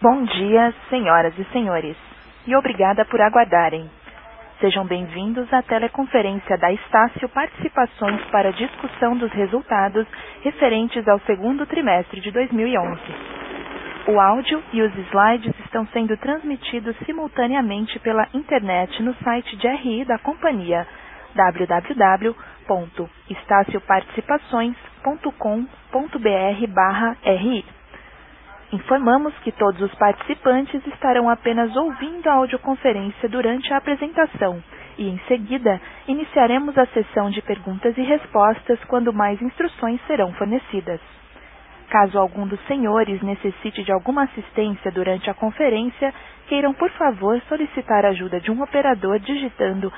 Bom dia, senhoras e senhores, e obrigada por aguardarem. Sejam bem-vindos à teleconferência da Estácio Participações para a discussão dos resultados referentes ao segundo trimestre de 2011. O áudio e os slides estão sendo transmitidos simultaneamente pela internet no site de RI da companhia, www.estacioparticipações.com.br/RI. Informamos que todos os participantes estarão apenas ouvindo a audioconferência durante a apresentação e, em seguida, iniciaremos a sessão de perguntas e respostas quando mais instruções serão fornecidas. Caso algum dos senhores necessite de alguma assistência durante a conferência, queiram, por favor, solicitar a ajuda de um operador digitando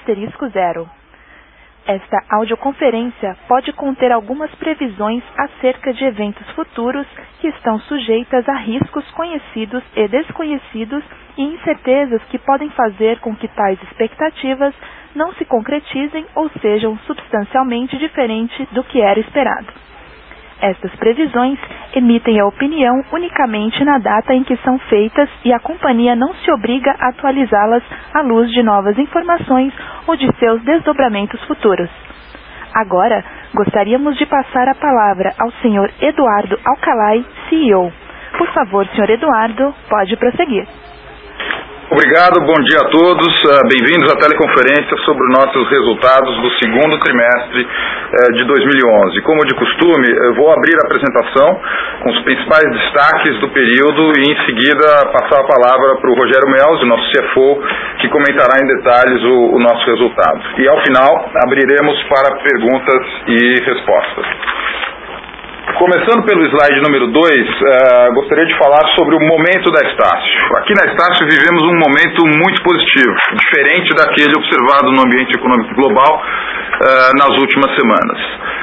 *0. Esta audioconferência pode conter algumas previsões acerca de eventos futuros que estão sujeitas a riscos conhecidos e desconhecidos e incertezas que podem fazer com que tais expectativas não se concretizem ou sejam substancialmente diferentes do que era esperado. Estas previsões emitem a opinião unicamente na data em que são feitas e a companhia não se obriga a atualizá-las à luz de novas informações ou de seus desdobramentos futuros. Agora, gostaríamos de passar a palavra ao Sr. Eduardo Alcalay, CEO. Por favor, Sr. Eduardo, pode prosseguir. Obrigado, bom dia a todos. Bem-vindos à teleconferência sobre os nossos resultados do segundo trimestre de 2011. Como de costume, eu vou abrir a apresentação com os principais destaques do período e, em seguida, passar a palavra para o Rogério Melzi, nosso CFO, que comentará em detalhes o nosso resultado. E, ao final, abriremos para perguntas e respostas. Começando pelo slide número 2, gostaria de falar sobre o momento da Estácio. Aqui na Estácio vivemos um momento muito positivo, diferente daquele observado no ambiente econômico global nas últimas semanas.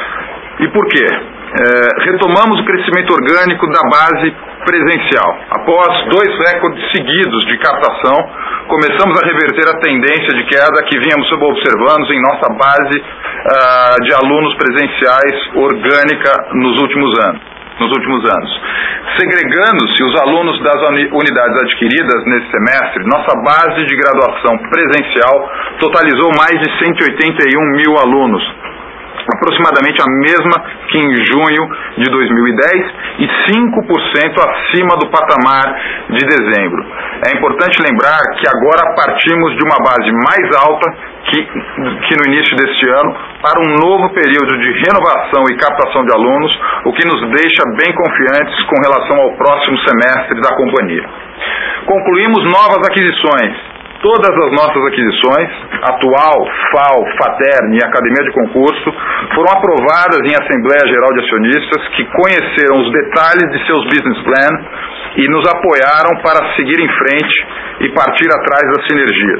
E por quê? Retomamos o crescimento orgânico da base presencial. Após 2 recordes seguidos de captação, começamos a reverter a tendência de queda que vínhamos observando em nossa base de alunos presenciais orgânica nos últimos anos. Segregando-se os alunos das unidades adquiridas nesse semestre, nossa base de graduação presencial totalizou mais de 181 mil alunos, aproximadamente a mesma que em junho de 2010 e 5% acima do patamar de dezembro. É importante lembrar que agora partimos de uma base mais alta que no início deste ano para um novo período de renovação e captação de alunos, o que nos deixa bem confiantes com relação ao próximo semestre da companhia. Concluímos novas aquisições. Todas as nossas aquisições, Atual, FAO, Fatern e Academia de Concurso, foram aprovadas em Assembleia Geral de Acionistas, que conheceram os detalhes de seus business plan e nos apoiaram para seguir em frente e partir atrás das sinergias.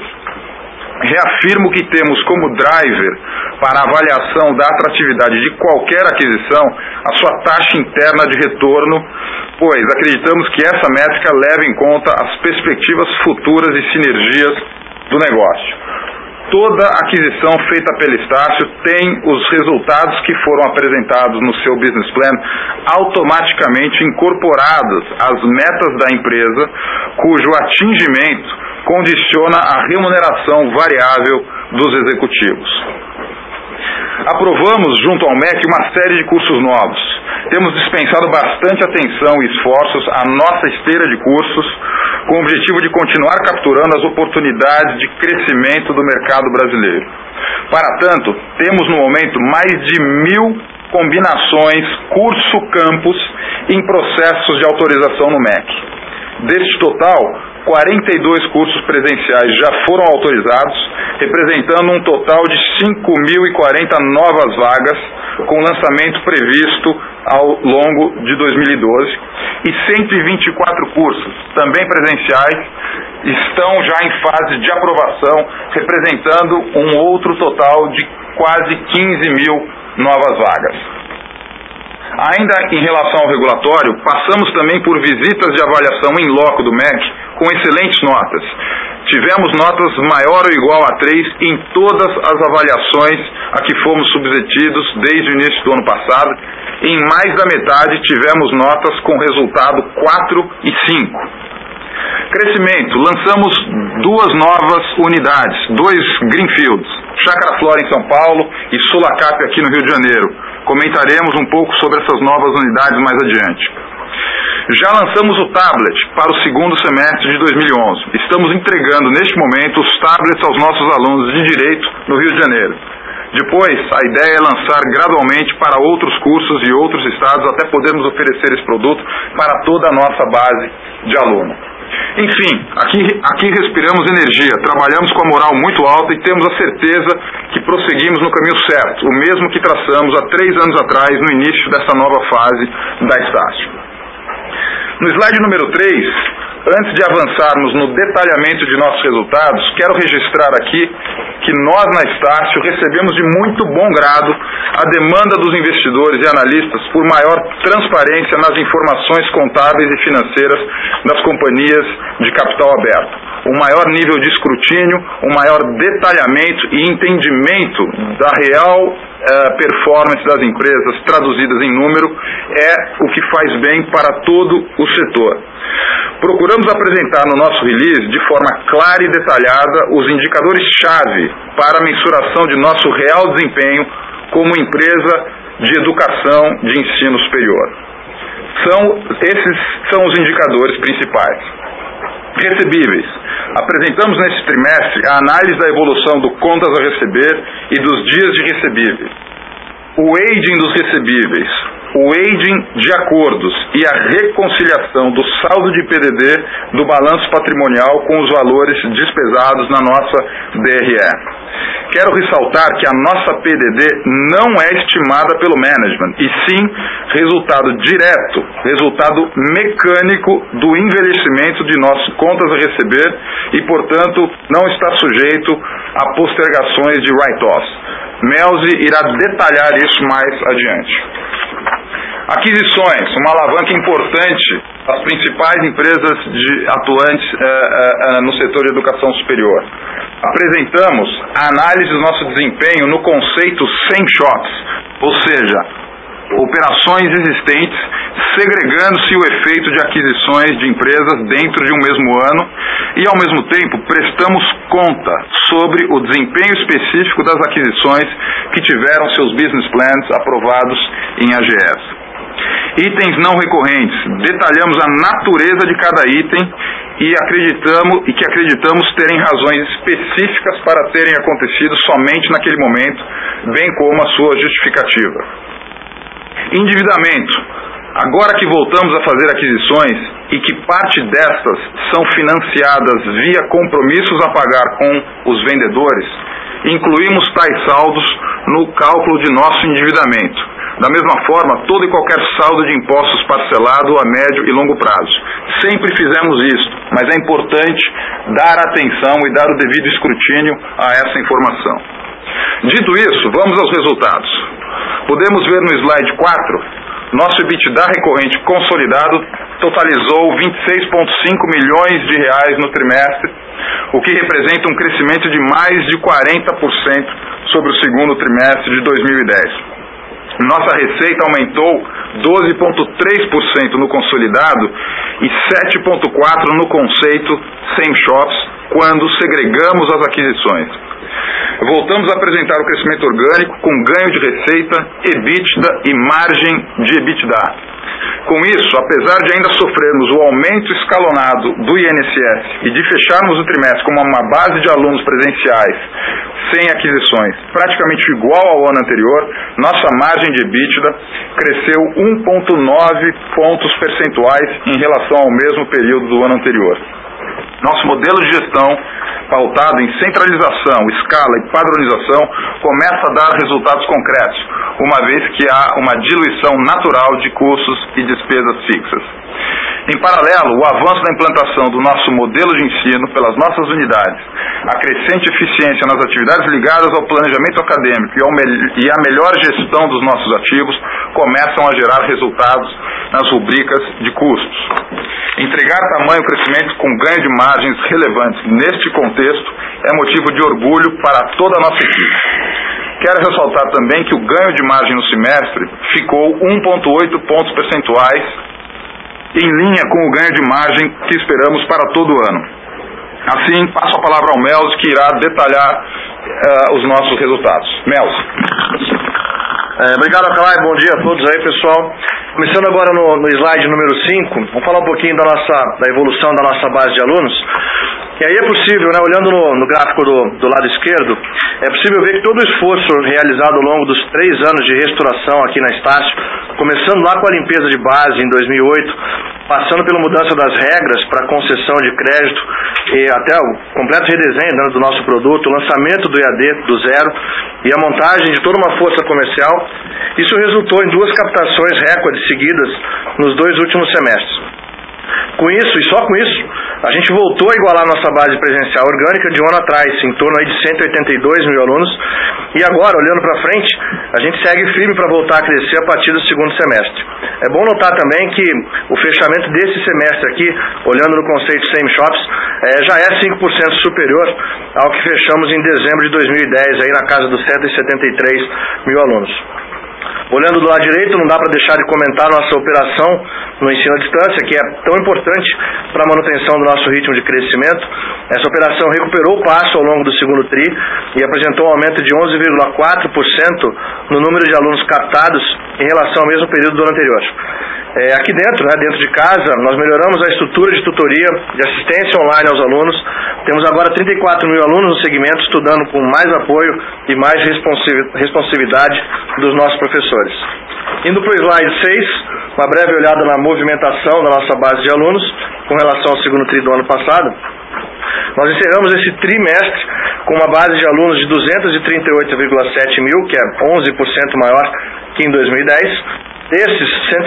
Reafirmo que temos como driver para a avaliação da atratividade de qualquer aquisição a sua taxa interna de retorno, pois acreditamos que essa métrica leva em conta as perspectivas futuras e sinergias do negócio. Toda aquisição feita pela Estácio tem os resultados que foram apresentados no seu business plan automaticamente incorporados às metas da empresa, cujo atingimento condiciona a remuneração variável dos executivos. Aprovamos, junto ao MEC, uma série de cursos novos. Temos dispensado bastante atenção e esforços à nossa esteira de cursos, com o objetivo de continuar capturando as oportunidades de crescimento do mercado brasileiro. Para tanto, temos no momento mais de 1.000 combinações curso-campus em processos de autorização no MEC. Deste total, 42 cursos presenciais já foram autorizados, representando um total de 5.040 novas vagas, com lançamento previsto ao longo de 2012, e 124 cursos, também presenciais, estão já em fase de aprovação, representando um outro total de quase 15 mil novas vagas. Ainda em relação ao regulatório, passamos também por visitas de avaliação em loco do MEC com excelentes notas. Tivemos notas maior ou igual a 3 em todas as avaliações a que fomos submetidos desde o início do ano passado. Em mais da metade tivemos notas com resultado 4 e 5. Crescimento, lançamos 2 novas unidades, 2 Greenfields, Chácara Flora em São Paulo e Sulacap aqui no Rio de Janeiro. Comentaremos um pouco sobre essas novas unidades mais adiante. Já lançamos o tablet para o segundo semestre de 2011. Estamos entregando neste momento os tablets aos nossos alunos de Direito no Rio de Janeiro. Depois, a ideia é lançar gradualmente para outros cursos e outros estados até podermos oferecer esse produto para toda a nossa base de aluno. Enfim, aqui respiramos energia, trabalhamos com a moral muito alta e temos a certeza que prosseguimos no caminho certo, o mesmo que traçamos há 3 anos atrás, no início dessa nova fase da Estácio. No slide número 3, antes de avançarmos no detalhamento de nossos resultados, quero registrar aqui que nós na Estácio recebemos de muito bom grado a demanda dos investidores e analistas por maior transparência nas informações contábeis e financeiras das companhias de capital aberto. Um maior nível de escrutínio, um maior detalhamento e entendimento da real performance das empresas traduzidas em número é o que faz bem para todo o setor. Procuramos apresentar no nosso release de forma clara e detalhada os indicadores-chave para a mensuração de nosso real desempenho como empresa de educação de ensino superior. Esses são os indicadores principais. Recebíveis. Apresentamos nesse trimestre a análise da evolução do contas a receber e dos dias de recebíveis. O aging dos recebíveis, o aging de acordos e a reconciliação do saldo de PDD do balanço patrimonial com os valores despesados na nossa DRE. Quero ressaltar que a nossa PDD não é estimada pelo management, e sim resultado direto, resultado mecânico do envelhecimento de nossas contas a receber e, portanto, não está sujeito a postergações de write-offs. Melzi irá detalhar isso mais adiante. Aquisições, uma alavanca importante às principais empresas atuantes no setor de educação superior. Apresentamos a análise do nosso desempenho no conceito same shops, ou seja, operações existentes, segregando-se o efeito de aquisições de empresas dentro de um mesmo ano e, ao mesmo tempo, prestamos conta sobre o desempenho específico das aquisições que tiveram seus business plans aprovados em AGS. Itens não recorrentes. Detalhamos a natureza de cada item e que acreditamos terem razões específicas para terem acontecido somente naquele momento, bem como a sua justificativa. Endividamento. Agora que voltamos a fazer aquisições e que parte destas são financiadas via compromissos a pagar com os vendedores, incluímos tais saldos no cálculo de nosso endividamento. Da mesma forma, todo e qualquer saldo de impostos parcelado a médio e longo prazo. Sempre fizemos isso, mas é importante dar atenção e dar o devido escrutínio a essa informação. Dito isso, vamos aos resultados. Podemos ver no slide 4, nosso EBITDA recorrente consolidado totalizou 26,5 milhões de reais no trimestre, o que representa um crescimento de mais de 40% sobre o segundo trimestre de 2010. Nossa receita aumentou 12,3% no consolidado e 7,4% no conceito same shops, quando segregamos as aquisições. Voltamos a apresentar o crescimento orgânico com ganho de receita, EBITDA e margem de EBITDA. Com isso, apesar de ainda sofrermos o aumento escalonado do INSS e de fecharmos o trimestre com uma base de alunos presenciais sem aquisições praticamente igual ao ano anterior, nossa margem de EBITDA cresceu 1,9 pontos percentuais em relação ao mesmo período do ano anterior. Nosso modelo de gestão, pautado em centralização, escala e padronização, começa a dar resultados concretos, uma vez que há uma diluição natural de custos e despesas fixas. Em paralelo, o avanço da implantação do nosso modelo de ensino pelas nossas unidades, a crescente eficiência nas atividades ligadas ao planejamento acadêmico e a melhor gestão dos nossos ativos começam a gerar resultados nas rubricas de custos. Entregar tamanho crescimento com ganho de margens relevantes neste contexto é motivo de orgulho para toda a nossa equipe. Quero ressaltar também que o ganho de margem no semestre ficou 1,8 pontos percentuais em linha com o ganho de margem que esperamos para todo o ano. Assim, passo a palavra ao Melzi, que irá detalhar os nossos resultados. Melzi. Obrigado, Acalay. Bom dia a todos aí, pessoal. Começando agora no slide número 5, vamos falar um pouquinho da evolução da nossa base de alunos. E aí é possível, né, olhando no gráfico do lado esquerdo, é possível ver que todo o esforço realizado ao longo dos 3 anos de restauração aqui na Estácio, começando lá com a limpeza de base em 2008, passando pela mudança das regras para concessão de crédito e até o completo redesenho, né, do nosso produto, o lançamento do EAD do zero e a montagem de toda uma força comercial, isso resultou em 2 captações recordes seguidas nos 2 últimos semestres. Com isso, e só com isso, a gente voltou a igualar nossa base presencial orgânica de um ano atrás, em torno aí de 182 mil alunos, e agora, olhando para frente, a gente segue firme para voltar a crescer a partir do segundo semestre. É bom notar também que o fechamento desse semestre aqui, olhando no conceito Same Shops, já é 5% superior ao que fechamos em dezembro de 2010, aí na casa dos 173 mil alunos. Olhando do lado direito, não dá para deixar de comentar nossa operação no ensino à distância, que é tão importante para a manutenção do nosso ritmo de crescimento. Essa operação recuperou o passo ao longo do segundo TRI e apresentou um aumento de 11,4% no número de alunos captados em relação ao mesmo período do ano anterior. Aqui dentro, né, dentro de casa, nós melhoramos a estrutura de tutoria, de assistência online aos alunos. Temos agora 34 mil alunos no segmento estudando com mais apoio e mais responsividade dos nossos professores. Indo para o slide 6, uma breve olhada na movimentação da nossa base de alunos com relação ao segundo TRI do ano passado. Nós encerramos esse trimestre com uma base de alunos de 238,7 mil, que é 11% maior que em 2010. Desses,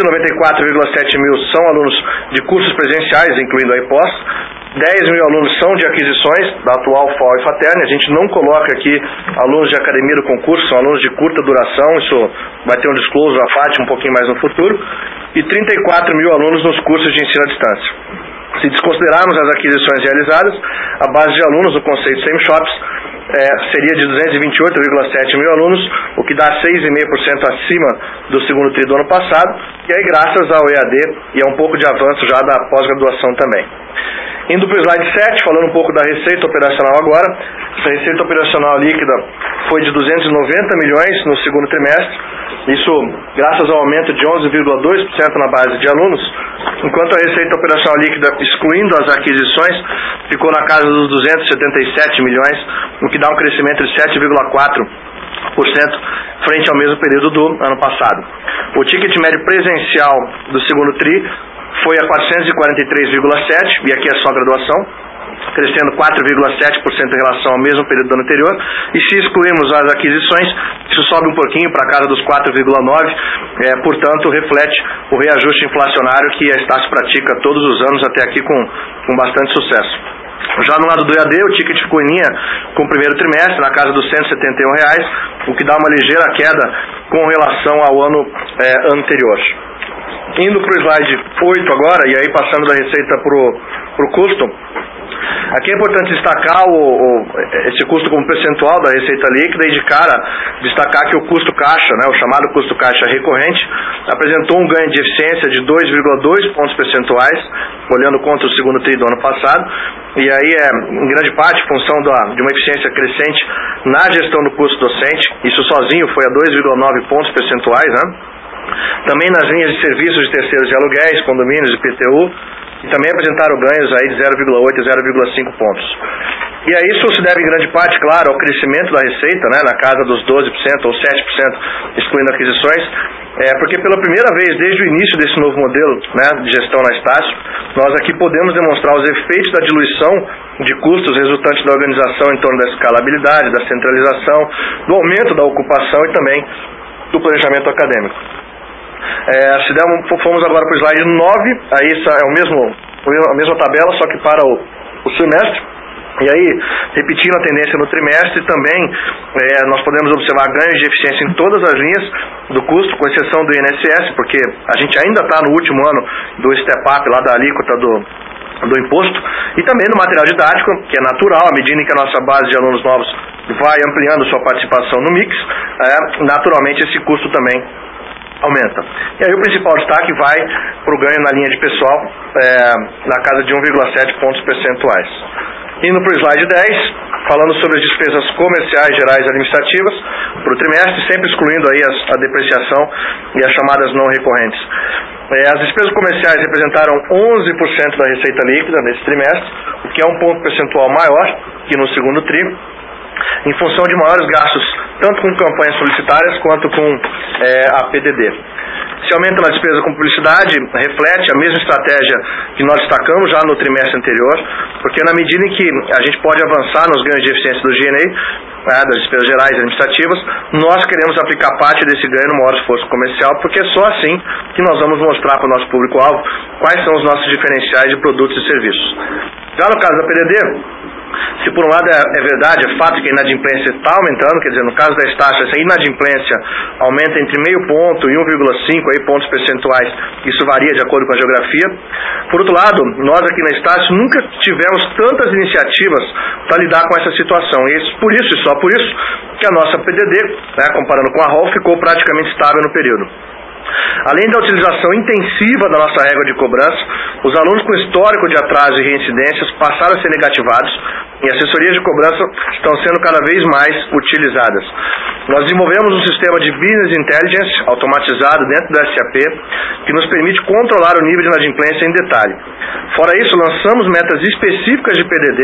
194,7 mil são alunos de cursos presenciais, incluindo a IPOS. 10 mil alunos são de aquisições da atual FAO e FATERN. A gente não coloca aqui alunos de academia do concurso, são alunos de curta duração. Isso vai ter um disclosure da FAT um pouquinho mais no futuro. E 34 mil alunos nos cursos de ensino à distância. Se desconsiderarmos as aquisições realizadas, a base de alunos do conceito Same Shops seria de 228,7 mil alunos, o que dá 6,5% acima do segundo TRI do ano passado, e aí graças ao EAD e a um pouco de avanço já da pós-graduação também. Indo para o slide 7, falando um pouco da receita operacional agora. Essa receita operacional líquida foi de 290 milhões no segundo trimestre, isso graças ao aumento de 11,2% na base de alunos, enquanto a receita operacional líquida, excluindo as aquisições, ficou na casa dos 277 milhões, o que dá um crescimento de 7,4% frente ao mesmo período do ano passado. O ticket médio presencial do segundo TRI foi a 443,7, e aqui é só graduação, crescendo 4,7% em relação ao mesmo período do ano anterior, e se excluirmos as aquisições, isso sobe um pouquinho para a casa dos 4,9%, portanto reflete o reajuste inflacionário que a Estácio pratica todos os anos até aqui com bastante sucesso. Já no lado do EAD, o ticket ficou em linha com o primeiro trimestre, na casa dos R$171, o que dá uma ligeira queda com relação ao ano anterior. Indo para o slide 8 agora, e aí passando da receita para o custo, aqui é importante destacar esse custo como percentual da receita líquida e de cara destacar que o custo caixa, né, o chamado custo caixa recorrente, apresentou um ganho de eficiência de 2,2 pontos percentuais, olhando contra o segundo TRI do ano passado, e aí em grande parte função de uma eficiência crescente na gestão do custo docente. Isso sozinho foi a 2,9 pontos percentuais, né? Também nas linhas de serviços de terceiros de aluguéis, condomínios e PTU, e também apresentaram ganhos aí de 0,8 e 0,5 pontos. E aí isso se deve em grande parte, claro, ao crescimento da receita, né, na casa dos 12% ou 7%, excluindo aquisições, porque pela primeira vez desde o início desse novo modelo, né, de gestão na Estácio, nós aqui podemos demonstrar os efeitos da diluição de custos resultantes da organização em torno da escalabilidade, da centralização, do aumento da ocupação e também do planejamento acadêmico. Fomos agora para o slide 9, aí isso é a mesma tabela, só que para o semestre. E aí, repetindo a tendência no trimestre, também nós podemos observar ganhos de eficiência em todas as linhas do custo, com exceção do INSS, porque a gente ainda está no último ano do step-up lá da alíquota do imposto, e também no material didático, que é natural, à medida em que a nossa base de alunos novos vai ampliando sua participação no mix, naturalmente esse custo também aumenta. E aí o principal destaque vai para o ganho na linha de pessoal, na casa de 1,7 pontos percentuais. Indo para o slide 10, falando sobre as despesas comerciais, gerais e administrativas para o trimestre, sempre excluindo aí a depreciação e as chamadas não recorrentes. As despesas comerciais representaram 11% da receita líquida nesse trimestre, o que é um ponto percentual maior que no segundo tri, em função de maiores gastos, tanto com campanhas publicitárias quanto com a PDD. Esse aumento na despesa com publicidade reflete a mesma estratégia que nós destacamos já no trimestre anterior, porque na medida em que a gente pode avançar nos ganhos de eficiência do G&A, das despesas gerais e administrativas, nós queremos aplicar parte desse ganho no maior esforço comercial, porque é só assim que nós vamos mostrar para o nosso público-alvo quais são os nossos diferenciais de produtos e serviços. Já no caso da PDD, se por um lado é verdade, é fato que a inadimplência está aumentando, quer dizer, no caso da Estácio, essa inadimplência aumenta entre meio ponto e 1,5 pontos percentuais, isso varia de acordo com a geografia. Por outro lado, nós aqui na Estácio nunca tivemos tantas iniciativas para lidar com essa situação, e por isso, e só por isso, que a nossa PDD, comparando com a ROL, ficou praticamente estável no período. Além da utilização intensiva da nossa régua de cobrança, os alunos com histórico de atraso e reincidências passaram a ser negativados e assessorias de cobrança estão sendo cada vez mais utilizadas. Nós desenvolvemos um sistema de Business Intelligence automatizado dentro do SAP que nos permite controlar o nível de inadimplência em detalhe. Fora isso, lançamos metas específicas de PDD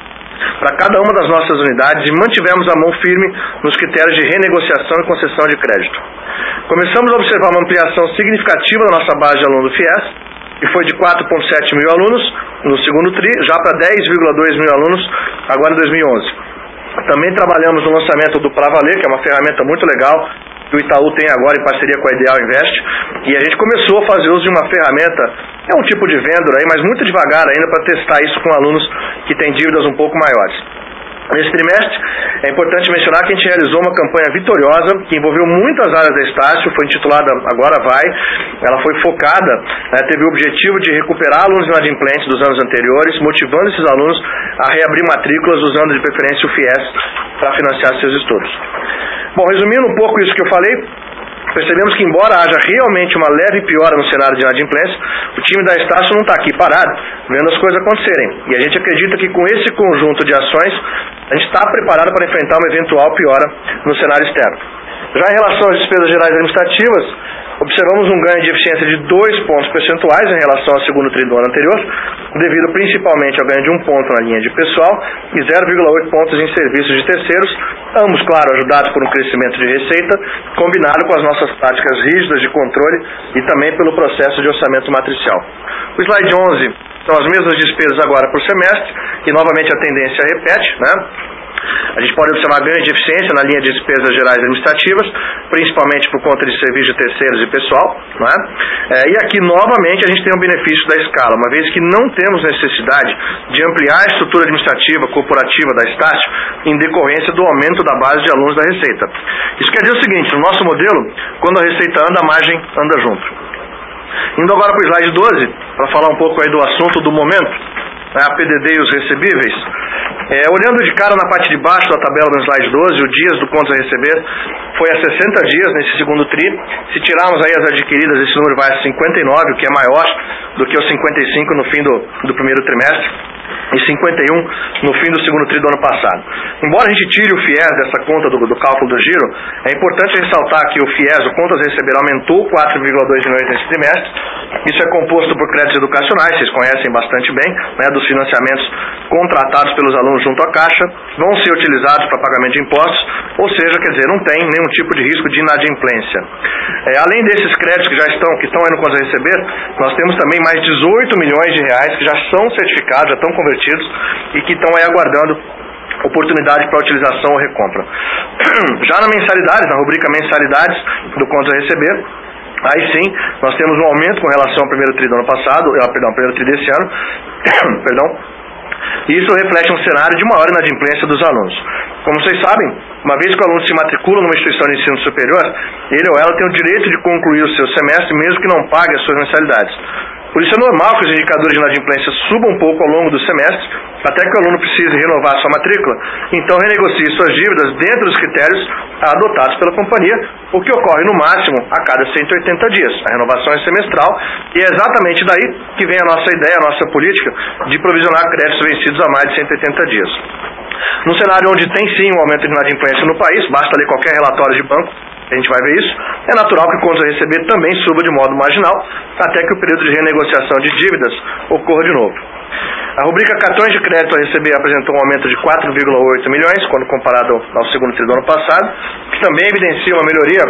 para cada uma das nossas unidades e mantivemos a mão firme nos critérios de renegociação e concessão de crédito. Começamos a observar uma ampliação significativa da nossa base de alunos do FIES, que foi de 4,7 mil alunos no segundo tri, já para 10,2 mil alunos agora em 2011. Também trabalhamos no lançamento do Pra Valer, que é uma ferramenta muito legal, que o Itaú tem agora em parceria com a Ideal Invest, e a gente começou a fazer uso de uma ferramenta, é um tipo de vendor aí, mas muito devagar ainda para testar isso com alunos que têm dívidas um pouco maiores. Nesse trimestre, é importante mencionar que a gente realizou uma campanha vitoriosa que envolveu muitas áreas da Estácio, foi intitulada Agora Vai. Ela foi focada, teve o objetivo de recuperar alunos inadimplentes dos anos anteriores, motivando esses alunos a reabrir matrículas usando de preferência o FIES para financiar seus estudos. Bom, resumindo um pouco isso que eu falei, percebemos que, embora haja realmente uma leve piora no cenário de inadimplência, o time da Estácio não está aqui parado, vendo as coisas acontecerem. E a gente acredita que com esse conjunto de ações, a gente está preparado para enfrentar uma eventual piora no cenário externo. Já em relação às despesas gerais administrativas, observamos um ganho de eficiência de 2 pontos percentuais em relação ao segundo tri do ano anterior, devido principalmente ao ganho de 1 ponto na linha de pessoal e 0,8 pontos em serviços de terceiros, ambos, claro, ajudados por um crescimento de receita, combinado com as nossas práticas rígidas de controle e também pelo processo de orçamento matricial. O slide 11 são as mesmas despesas agora por semestre, e novamente a tendência repete, A gente pode observar ganho de eficiência na linha de despesas gerais administrativas, principalmente por conta de serviços de terceiros e pessoal, E aqui, novamente, a gente tem um benefício da escala, uma vez que não temos necessidade de ampliar a estrutura administrativa corporativa da Estácio em decorrência do aumento da base de alunos da Receita. Isso quer dizer o seguinte, no nosso modelo, quando a Receita anda, a margem anda junto. Indo agora para o slide 12, para falar um pouco aí do assunto do momento, a PDD e os recebíveis. Olhando de cara na parte de baixo da tabela do slide 12, o dias do contas a receber foi a 60 dias nesse segundo tri. Se tirarmos aí as adquiridas, esse número vai a 59, o que é maior do que os 55 no fim do primeiro trimestre e 51 no fim do segundo tri do ano passado. Embora a gente tire o FIES dessa conta do cálculo do giro, é importante ressaltar que o FIES, o contas a receber, aumentou 4,2 milhões nesse trimestre. Isso é composto por créditos educacionais, vocês conhecem bastante bem, dos financiamentos contratados pelos alunos junto à Caixa, vão ser utilizados para pagamento de impostos, ou seja, quer dizer, não tem nenhum tipo de risco de inadimplência. Além desses créditos que estão aí no contas a receber, nós temos também mais 18 milhões de reais que já são certificados, já estão convertidos e que estão aí aguardando oportunidade para utilização ou recompra. Já na mensalidades, na rubrica mensalidades do contas a receber, aí sim, nós temos um aumento com relação ao primeiro tri do ano passado, primeiro tri desse ano, e isso reflete um cenário de maior inadimplência dos alunos. Como vocês sabem, uma vez que o aluno se matricula numa instituição de ensino superior, ele ou ela tem o direito de concluir o seu semestre, mesmo que não pague as suas mensalidades. Por isso é normal que os indicadores de inadimplência subam um pouco ao longo do semestre, até que o aluno precise renovar sua matrícula, então renegocie suas dívidas dentro dos critérios adotados pela companhia, o que ocorre no máximo a cada 180 dias. A renovação é semestral e é exatamente daí que vem a nossa ideia, a nossa política de provisionar créditos vencidos há mais de 180 dias. Num cenário onde tem sim um aumento de inadimplência no país, basta ler qualquer relatório de banco, a gente vai ver isso, é natural que o contas a receber também suba de modo marginal, até que o período de renegociação de dívidas ocorra de novo. A rubrica cartões de crédito a receber apresentou um aumento de 4,8 milhões, quando comparado ao segundo trimestre do ano passado, que também evidencia uma melhoria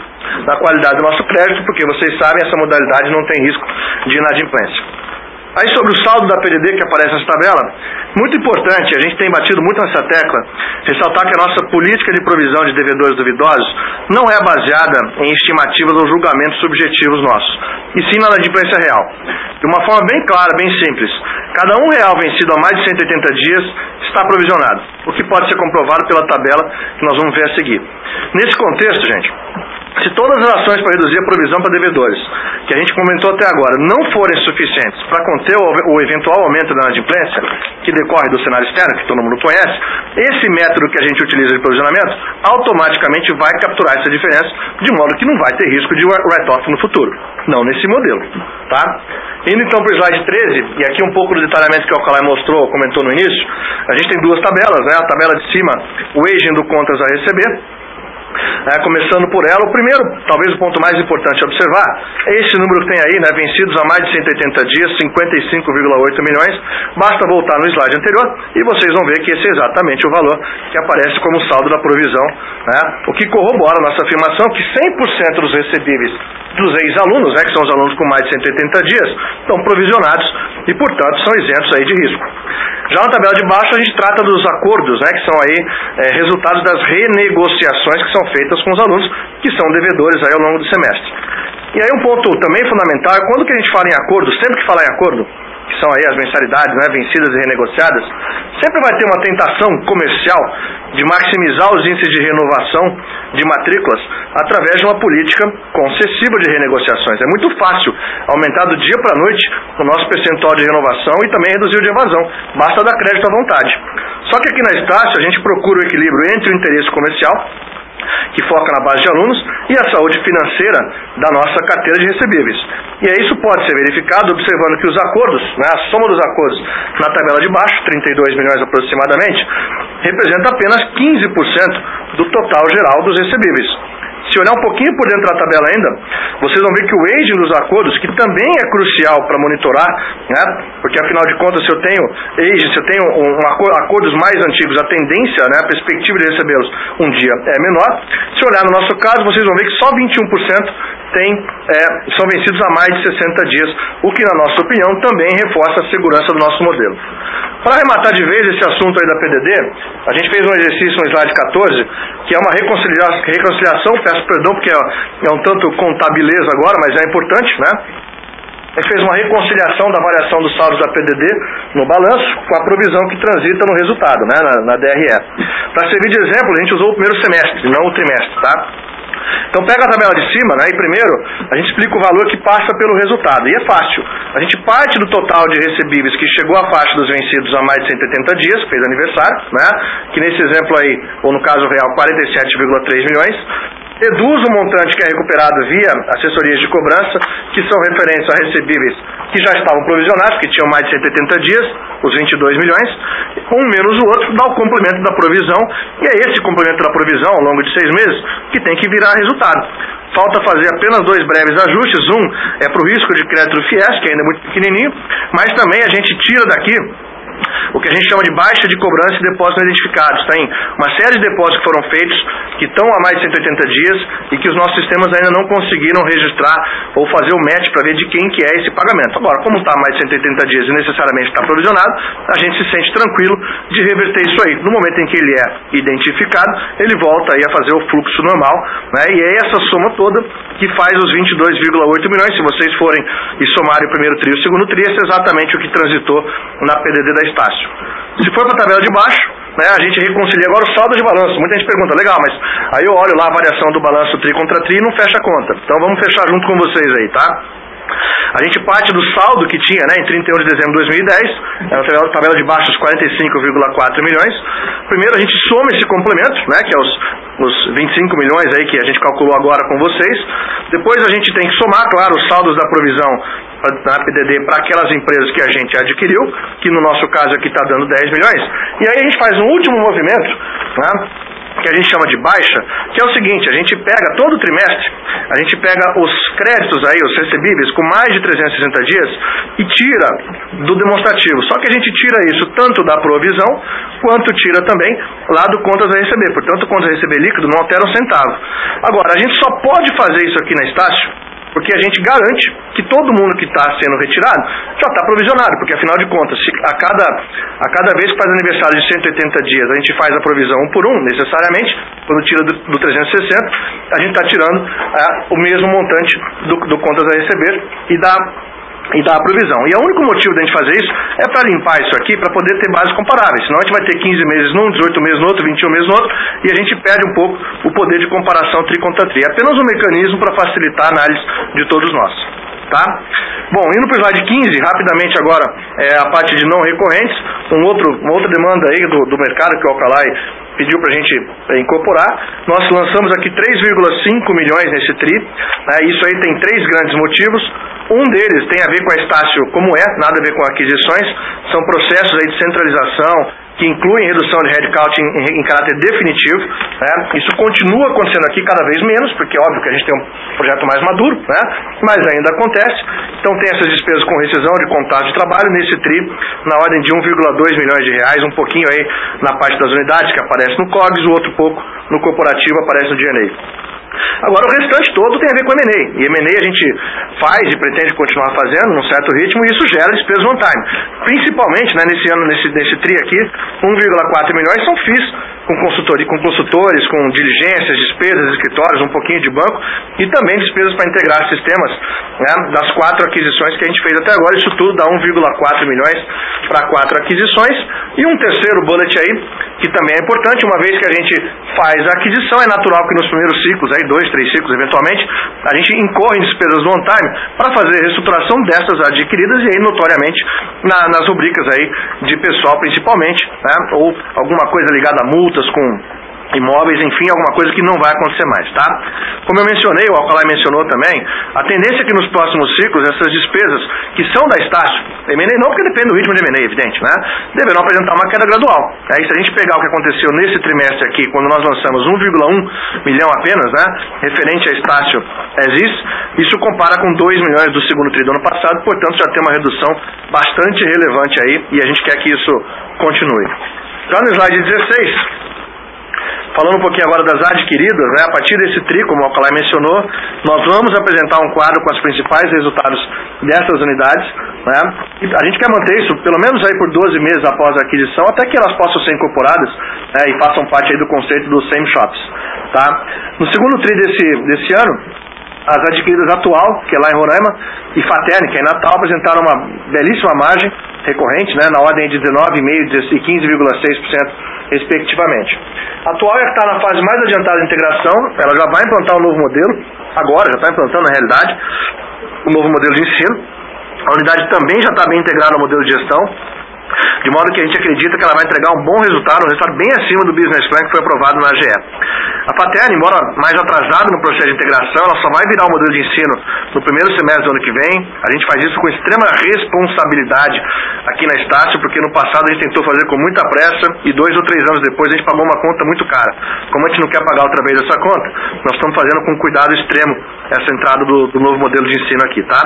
na qualidade do nosso crédito, porque vocês sabem, essa modalidade não tem risco de inadimplência. Aí sobre o saldo da PDD que aparece nessa tabela, muito importante, a gente tem batido muito nessa tecla, ressaltar que a nossa política de provisão de devedores duvidosos não é baseada em estimativas ou julgamentos subjetivos nossos, e sim na inadimplência real. De uma forma bem clara, bem simples, cada R$1 vencido há mais de 180 dias está provisionado, o que pode ser comprovado pela tabela que nós vamos ver a seguir. Nesse contexto, gente, se todas as ações para reduzir a provisão para devedores, que a gente comentou até agora, não forem suficientes para conter o eventual aumento da inadimplência, que decorre do cenário externo, que todo mundo conhece, esse método que a gente utiliza de provisionamento, automaticamente vai capturar essa diferença, de modo que não vai ter risco de write-off no futuro. Não nesse modelo, tá? Indo então para o slide 13, e aqui um pouco do detalhamento que o Alcalay mostrou, comentou no início, a gente tem duas tabelas, né? A tabela de cima, o aging do contas a receber, começando por ela, o primeiro, talvez o ponto mais importante a observar, é esse número que tem aí, né, vencidos há mais de 180 dias, 55,8 milhões, basta voltar no slide anterior e vocês vão ver que esse é exatamente o valor que aparece como saldo da provisão, né, o que corrobora a nossa afirmação que 100% dos recebíveis dos ex-alunos, né, que são os alunos com mais de 180 dias, estão provisionados e, portanto, são isentos aí de risco. Já na tabela de baixo a gente trata dos acordos, né, que são aí resultados das renegociações que são feitas com os alunos que são devedores aí ao longo do semestre. E aí um ponto também fundamental é quando que a gente fala em acordo, sempre que falar em acordo, que são aí as mensalidades, né, vencidas e renegociadas, sempre vai ter uma tentação comercial de maximizar os índices de renovação de matrículas através de uma política concessiva de renegociações. É muito fácil aumentar do dia para a noite o nosso percentual de renovação e também reduzir o de evasão. Basta dar crédito à vontade. Só que aqui na Estácio a gente procura o equilíbrio entre o interesse comercial, que foca na base de alunos, e a saúde financeira da nossa carteira de recebíveis. E aí isso pode ser verificado observando que os acordos, né, a soma dos acordos na tabela de baixo, 32 milhões aproximadamente, representa apenas 15% do total geral dos recebíveis. Se olhar um pouquinho por dentro da tabela ainda, vocês vão ver que o aging dos acordos, que também é crucial para monitorar, né? Porque afinal de contas, se eu tenho aging, se eu tenho acordos mais antigos, a tendência, né, a perspectiva de recebê-los um dia é menor. Se olhar no nosso caso, vocês vão ver que só 21% são vencidos há mais de 60 dias, o que, na nossa opinião, também reforça a segurança do nosso modelo. Para arrematar de vez esse assunto aí da PDD, a gente fez um exercício no slide 14, que é uma reconciliação, peço perdão porque é um tanto contabileza agora, mas é importante, né? A gente fez uma reconciliação da variação dos saldos da PDD no balanço com a provisão que transita no resultado, né, na DRE. Para servir de exemplo, a gente usou o primeiro semestre, não o trimestre, tá? Então pega a tabela de cima, né, e primeiro a gente explica o valor que passa pelo resultado. E é fácil. A gente parte do total de recebíveis que chegou à faixa dos vencidos há mais de 180 dias, fez aniversário, né, que nesse exemplo aí, ou no caso real, 47,3 milhões. Reduz o montante que é recuperado via assessorias de cobrança, que são referentes a recebíveis que já estavam provisionados, que tinham mais de 180 dias, os 22 milhões, um menos o outro, dá o complemento da provisão, e é esse complemento da provisão, ao longo de 6 meses, que tem que virar resultado. Falta fazer apenas 2 breves ajustes, um é para o risco de crédito FIES, que ainda é muito pequenininho, mas também a gente tira daqui o que a gente chama de baixa de cobrança e depósitos não identificados. Tem uma série de depósitos que foram feitos, que estão há mais de 180 dias e que os nossos sistemas ainda não conseguiram registrar ou fazer o match para ver de quem que é esse pagamento. Agora, como está há mais de 180 dias e necessariamente está provisionado, a gente se sente tranquilo de reverter isso aí. No momento em que ele é identificado, ele volta aí a fazer o fluxo normal, né? E é essa soma toda que faz os 22,8 milhões. Se vocês forem e somarem o primeiro tri e o segundo tri, é exatamente o que transitou na PDD da Estácio. Se for para a tabela de baixo, né, a gente reconcilia agora o saldo de balanço. Muita gente pergunta, legal, mas aí eu olho lá a variação do balanço tri contra tri e não fecha a conta. Então vamos fechar junto com vocês aí, tá? A gente parte do saldo que tinha, né, em 31 de dezembro de 2010, era a tabela de baixo, os 45,4 milhões. Primeiro a gente soma esse complemento, né, que é os 25 milhões aí que a gente calculou agora com vocês. Depois a gente tem que somar, claro, os saldos da provisão na PDD para aquelas empresas que a gente adquiriu, que no nosso caso aqui está dando 10 milhões. E aí a gente faz um último movimento, né, que a gente chama de baixa, que é o seguinte: a gente pega todo trimestre, a gente pega os créditos aí, os recebíveis com mais de 360 dias e tira do demonstrativo. Só que a gente tira isso tanto da provisão quanto tira também lá do contas a receber. Portanto, contas a receber líquido não altera um centavo. Agora, a gente só pode fazer isso aqui na Estácio porque a gente garante que todo mundo que está sendo retirado já está provisionado, porque afinal de contas, se a cada vez que faz aniversário de 180 dias, a gente faz a provisão um por um, necessariamente, quando tira do 360, a gente está tirando o mesmo montante do contas a receber e da provisão. E o único motivo de a gente fazer isso é para limpar isso aqui, para poder ter bases comparáveis. Senão a gente vai ter 15 meses num, 18 meses no outro, 21 meses no outro, e a gente perde um pouco o poder de comparação tri contra tri. É apenas um mecanismo para facilitar a análise de todos nós. Tá? Bom, indo para o slide 15, rapidamente agora, a parte de não recorrentes, uma outra demanda aí do mercado que o Alcalay pediu para a gente incorporar. Nós lançamos aqui 3,5 milhões nesse TRI, né? Isso aí tem 3 grandes motivos. Um deles tem a ver com a Estácio como nada a ver com aquisições, são processos aí de centralização, que incluem redução de headcount em caráter definitivo, né? Isso continua acontecendo aqui cada vez menos, porque é óbvio que a gente tem um projeto mais maduro, né? Mas ainda acontece. Então tem essas despesas com rescisão de contrato de trabalho nesse TRI, na ordem de 1,2 milhões de reais, um pouquinho aí na parte das unidades que aparece no COGS, o outro pouco no corporativo aparece no D&A. Agora o restante todo tem a ver com M&A. E M&A a gente faz e pretende continuar fazendo num certo ritmo, e isso gera despesas on time. Principalmente, né, nesse ano, nesse TRI aqui, 1,4 milhões são FIIs com consultores, com diligências, despesas, escritórios, um pouquinho de banco, e também despesas para integrar sistemas, né, das 4 aquisições que a gente fez até agora. Isso tudo dá 1,4 milhões para 4 aquisições. E um terceiro bullet aí, que também é importante, uma vez que a gente faz a aquisição, é natural que nos primeiros ciclos, aí 2, 3 ciclos eventualmente, a gente incorre em despesas do on time para fazer a reestruturação dessas adquiridas, e aí notoriamente nas rubricas aí de pessoal principalmente, né, ou alguma coisa ligada a multas com imóveis, enfim, alguma coisa que não vai acontecer mais, tá? Como eu mencionei, o Alcalay mencionou também, a tendência é que nos próximos ciclos, essas despesas que são da Estácio, M&A não, porque depende do ritmo de M&A, evidente, né? Deverão apresentar uma queda gradual. Aí, se a gente pegar o que aconteceu nesse trimestre aqui, quando nós lançamos 1,1 milhão apenas, né, referente a Estácio isso compara com 2 milhões do segundo tri do ano passado, portanto já tem uma redução bastante relevante aí, e a gente quer que isso continue. Já no slide 16, falando um pouquinho agora das adquiridas, né? A partir desse TRI, como o Alcalay mencionou, nós vamos apresentar um quadro com os principais resultados dessas unidades, né? E a gente quer manter isso pelo menos aí por 12 meses após a aquisição, até que elas possam ser incorporadas, né, e façam parte aí do conceito dos same shops, tá? No segundo TRI desse ano, as adquiridas Atual, que é lá em Roraima, e Fatern, que é em Natal, apresentaram uma belíssima margem recorrente, né, na ordem de 19,5% e 15,6% respectivamente. A Atual é que está na fase mais adiantada de integração, ela já vai implantar um novo modelo, agora já está implantando na realidade, um novo modelo de ensino. A unidade também já está bem integrada ao modelo de gestão, de modo que a gente acredita que ela vai entregar um bom resultado, um resultado bem acima do business plan que foi aprovado na AGE. A Fatern, embora mais atrasada no processo de integração, ela só vai virar o modelo de ensino no primeiro semestre do ano que vem. A gente faz isso com extrema responsabilidade aqui na Estácio, porque no passado a gente tentou fazer com muita pressa e 2 ou 3 anos depois a gente pagou uma conta muito cara. Como a gente não quer pagar outra vez essa conta, nós estamos fazendo com cuidado extremo essa entrada do novo modelo de ensino aqui, tá?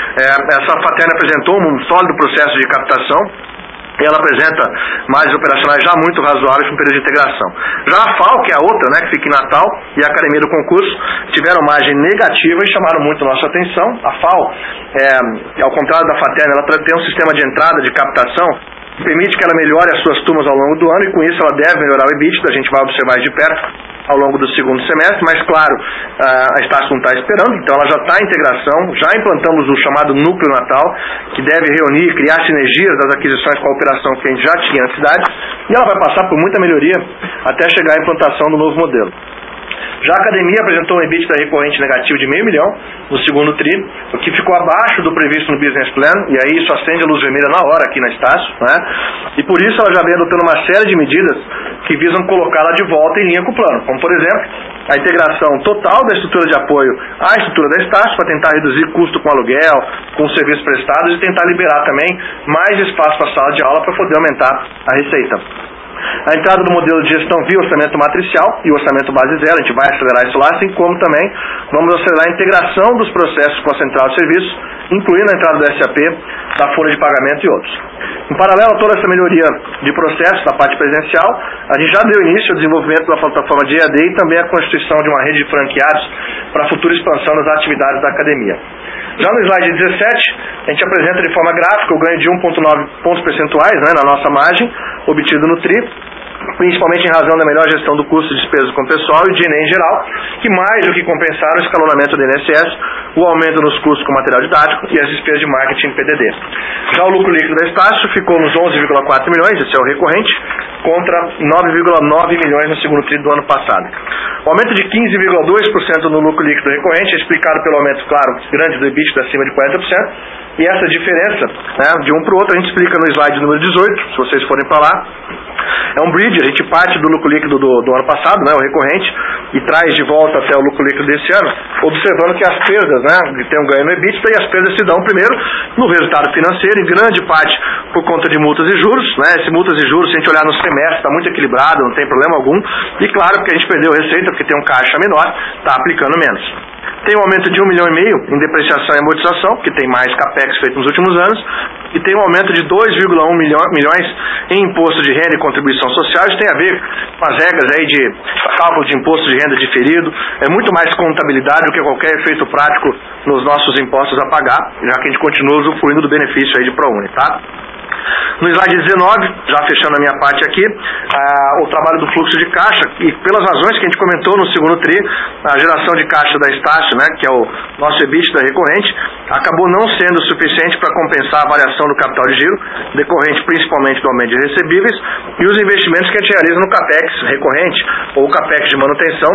Essa Fatern apresentou um sólido processo de captação, e ela apresenta margens operacionais já muito razoáveis no período de integração. Já a FAO, que é a outra, né, que fica em Natal, e a Academia do Concurso, tiveram margem negativa e chamaram muito a nossa atenção. A FAO, ao contrário da Fatern, ela tem um sistema de entrada, de captação, que permite que ela melhore as suas turmas ao longo do ano, e com isso ela deve melhorar o EBITDA, a gente vai observar de perto ao longo do segundo semestre, mas claro, a Estácio não está esperando, então ela já está em integração, já implantamos o chamado Núcleo Natal, que deve reunir, criar sinergias das aquisições com a operação que a gente já tinha na cidade, e ela vai passar por muita melhoria até chegar à implantação do novo modelo. Já a academia apresentou um EBITDA recorrente negativo de R$500 mil no segundo TRI, o que ficou abaixo do previsto no Business Plan, e aí isso acende a luz vermelha na hora aqui na Estácio, né? E por isso ela já vem adotando uma série de medidas que visam colocá-la de volta em linha com o plano, como por exemplo, a integração total da estrutura de apoio à estrutura da Estácio para tentar reduzir custo com aluguel, com serviços prestados e tentar liberar também mais espaço para a sala de aula para poder aumentar a receita. A entrada do modelo de gestão via orçamento matricial e orçamento base zero, a gente vai acelerar isso lá, assim como também vamos acelerar a integração dos processos com a central de serviços, incluindo a entrada do SAP, da folha de pagamento e outros. Em paralelo a toda essa melhoria de processo na parte presencial, a gente já deu início ao desenvolvimento da plataforma de EAD e também a constituição de uma rede de franqueados para a futura expansão das atividades da academia. Já no slide 17, a gente apresenta de forma gráfica o ganho de 1,9 pontos percentuais, né, na nossa margem, obtido no TRI, principalmente em razão da melhor gestão do custo de despesa com o pessoal e de Enem em geral, que mais do que compensaram o escalonamento do INSS, o aumento nos custos com material didático e as despesas de marketing PDD. Já o lucro líquido da Estácio ficou nos 11,4 milhões, esse é o recorrente, contra 9,9 milhões no segundo TRI do ano passado. O aumento de 15,2% no lucro líquido recorrente é explicado pelo aumento, claro, grande do EBITDA acima de 40%, e essa diferença, né, de um para o outro a gente explica no slide número 18, se vocês forem para lá. É um bridge, a gente parte do lucro líquido do ano passado, né, o recorrente, e traz de volta até o lucro líquido desse ano, observando que as perdas, né, tem um ganho no EBITDA e as perdas se dão primeiro no resultado financeiro, em grande parte por conta de multas e juros, né, esse multas e juros, se a gente olhar no semestre, está muito equilibrado, não tem problema algum, e claro que a gente perdeu receita, porque tem um caixa menor, está aplicando menos. Tem um aumento de 1,5 milhão em depreciação e amortização, que tem mais capex feito nos últimos anos, e tem um aumento de 2,1 milhões em imposto de renda e contribuição social. Isso tem a ver com as regras aí de cálculo de imposto de renda diferido, é muito mais contabilidade do que qualquer efeito prático nos nossos impostos a pagar, já que a gente continua usufruindo do benefício aí de ProUni, tá? No slide 19, já fechando a minha parte aqui, o trabalho do fluxo de caixa, e pelas razões que a gente comentou no segundo TRI, a geração de caixa da Estácio, né, que é o nosso EBITDA recorrente, acabou não sendo suficiente para compensar a variação do capital de giro, decorrente principalmente do aumento de recebíveis, e os investimentos que a gente realiza no CAPEX recorrente, ou CAPEX de manutenção,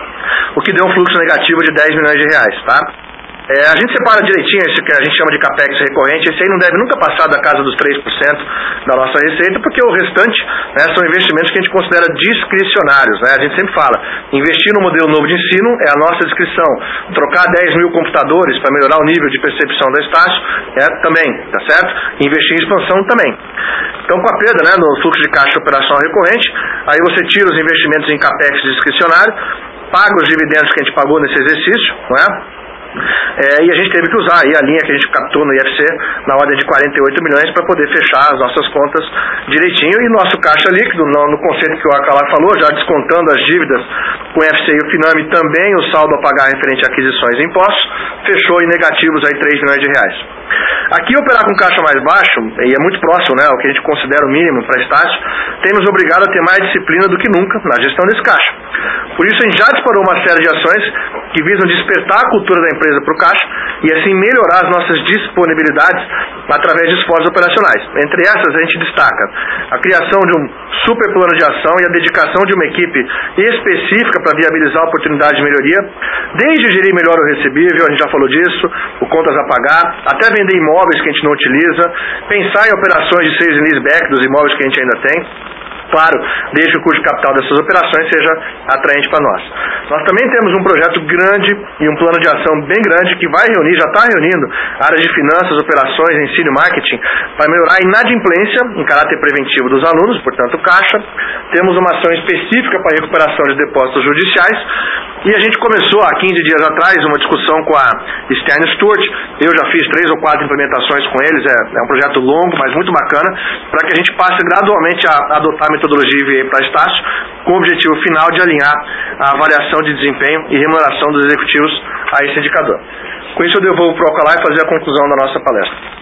o que deu um fluxo negativo de 10 milhões de reais, tá? A gente separa direitinho esse que a gente chama de capex recorrente, esse aí não deve nunca passar da casa dos 3% da nossa receita, porque o restante, né, são investimentos que a gente considera discricionários, né? A gente sempre fala, investir no modelo novo de ensino é a nossa discrição, trocar 10 mil computadores para melhorar o nível de percepção da Estácio também, tá certo? Investir em expansão também. Então, com a perda, né, no fluxo de caixa operacional recorrente, aí você tira os investimentos em capex discricionário, paga os dividendos que a gente pagou nesse exercício, não é? E a gente teve que usar aí a linha que a gente captou no IFC na ordem de 48 milhões para poder fechar as nossas contas direitinho, e nosso caixa líquido, no conceito que o Acalar falou, já descontando as dívidas com o IFC e o Finame, também o saldo a pagar referente a aquisições e impostos, fechou em negativos aí 3 milhões de reais. Aqui operar com caixa mais baixo, e é muito próximo, né, ao que a gente considera o mínimo para a Estácio, tem nos obrigado a ter mais disciplina do que nunca na gestão desse caixa. Por isso a gente já disparou uma série de ações que visam despertar a cultura da empresa para o caixa e assim melhorar as nossas disponibilidades através de esforços operacionais. Entre essas a gente destaca a criação de um super plano de ação e a dedicação de uma equipe específica para viabilizar a oportunidade de melhoria, desde gerir melhor o recebível, a gente já falou disso, o contas a pagar, até vender imóveis que a gente não utiliza, pensar em operações de sales and leaseback dos imóveis que a gente ainda tem, claro, desde que o custo de capital dessas operações seja atraente para nós. Nós também temos um projeto grande e um plano de ação bem grande que vai reunir, já está reunindo, áreas de finanças, operações, ensino e marketing, para melhorar a inadimplência em caráter preventivo dos alunos, portanto caixa. Temos uma ação específica para a recuperação de depósitos judiciais, e a gente começou há 15 dias atrás uma discussão com a Stern Stewart. Eu já fiz 3 ou 4 implementações com eles, é um projeto longo, mas muito bacana, para que a gente passe gradualmente a adotar a metodologia IVA para a Estácio, com o objetivo final de alinhar a avaliação de desempenho e remuneração dos executivos a esse indicador. Com isso eu devolvo para o Alcalá e fazer a conclusão da nossa palestra.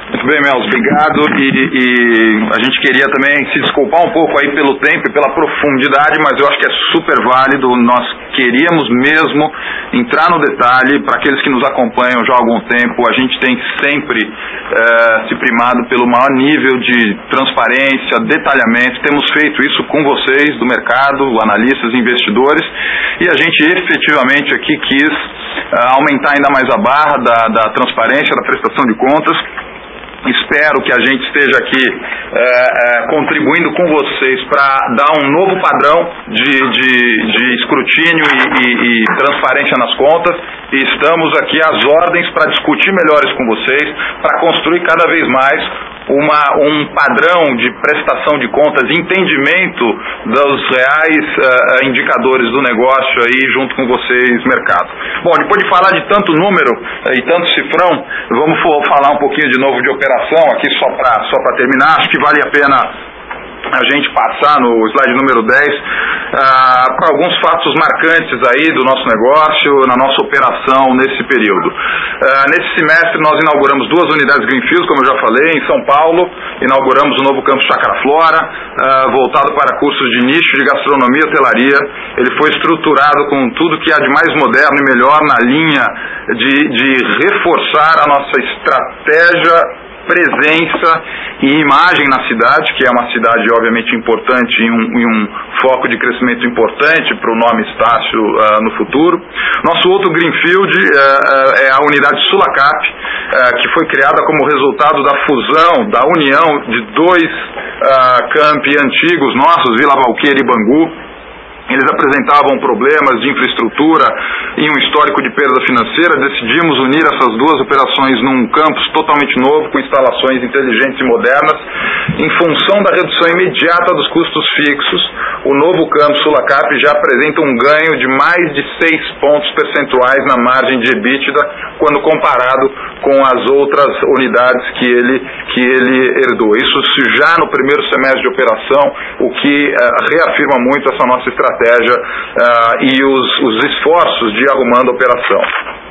Muito bem, Melos, obrigado, e a gente queria também se desculpar um pouco aí pelo tempo e pela profundidade, mas eu acho que é super válido. Nós queríamos mesmo entrar no detalhe. Para aqueles que nos acompanham já há algum tempo, a gente tem sempre se primado pelo maior nível de transparência, detalhamento. Temos feito isso com vocês do mercado, analistas, investidores, e a gente efetivamente aqui quis aumentar ainda mais a barra da transparência, da prestação de contas. Espero que a gente esteja aqui contribuindo com vocês para dar um novo padrão de escrutínio e transparência nas contas, e estamos aqui às ordens para discutir melhores com vocês, para construir cada vez mais um padrão de prestação de contas, entendimento dos reais indicadores do negócio aí junto com vocês, mercado. Bom, depois de falar de tanto número e tanto cifrão, vamos falar um pouquinho de novo de operação aqui só para terminar. Acho que vale a pena a gente passar no slide número 10 para alguns fatos marcantes aí do nosso negócio, na nossa operação nesse período. Nesse semestre nós inauguramos 2 unidades Greenfield, como eu já falei, em São Paulo. Inauguramos o novo campus Chácara Flora, voltado para cursos de nicho de gastronomia e hotelaria. Ele foi estruturado com tudo que há de mais moderno e melhor na linha de reforçar a nossa estratégia, presença e imagem na cidade, que é uma cidade obviamente importante e um foco de crescimento importante para o nome Estácio no futuro. Nosso outro Greenfield é a unidade Sulacap, que foi criada como resultado da fusão, da união de 2 campi antigos nossos, Vila Valqueira e Bangu. Eles apresentavam problemas de infraestrutura e um histórico de perda financeira. Decidimos unir essas 2 operações num campus totalmente novo, com instalações inteligentes e modernas. Em função da redução imediata dos custos fixos, o novo campus Sulacap já apresenta um ganho de mais de 6 pontos percentuais na margem de EBITDA, quando comparado com as outras unidades que ele herdou. Isso já no primeiro semestre de operação, o que reafirma muito essa nossa estratégia e os esforços de arrumando a operação.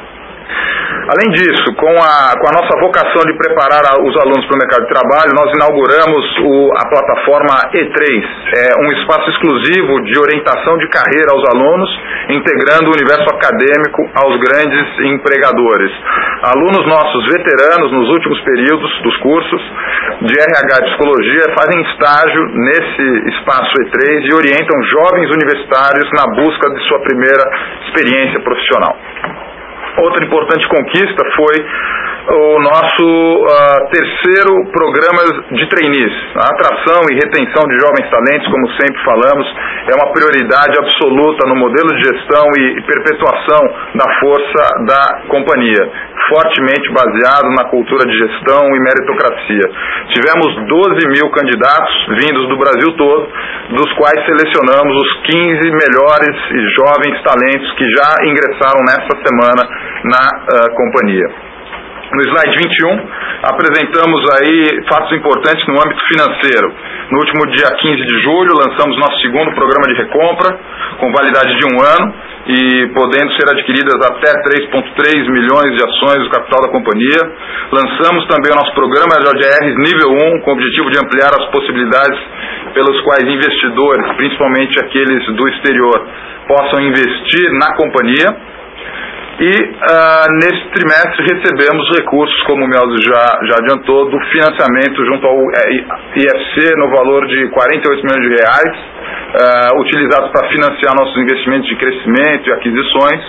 Além disso, com a nossa vocação de preparar os alunos para o mercado de trabalho, nós inauguramos a plataforma E3, um espaço exclusivo de orientação de carreira aos alunos, integrando o universo acadêmico aos grandes empregadores. Alunos nossos veteranos nos últimos períodos dos cursos de RH e Psicologia fazem estágio nesse espaço E3 e orientam jovens universitários na busca de sua primeira experiência profissional. Outra importante conquista foi o nosso terceiro programa de trainees. A atração e retenção de jovens talentos, como sempre falamos, é uma prioridade absoluta no modelo de gestão e perpetuação da força da companhia, fortemente baseado na cultura de gestão e meritocracia. Tivemos 12 mil candidatos vindos do Brasil todo, dos quais selecionamos os 15 melhores e jovens talentos que já ingressaram nesta semana na companhia. No slide 21, apresentamos aí fatos importantes no âmbito financeiro. No último dia 15 de julho, lançamos nosso segundo programa de recompra, com validade de 1 ano, e podendo ser adquiridas até 3,3 milhões de ações do capital da companhia. Lançamos também o nosso programa de ODRs nível 1, com o objetivo de ampliar as possibilidades pelos quais investidores, principalmente aqueles do exterior, possam investir na companhia. E nesse trimestre recebemos recursos, como o Melzo já adiantou, do financiamento junto ao IFC no valor de 48 milhões de reais, utilizados para financiar nossos investimentos de crescimento e aquisições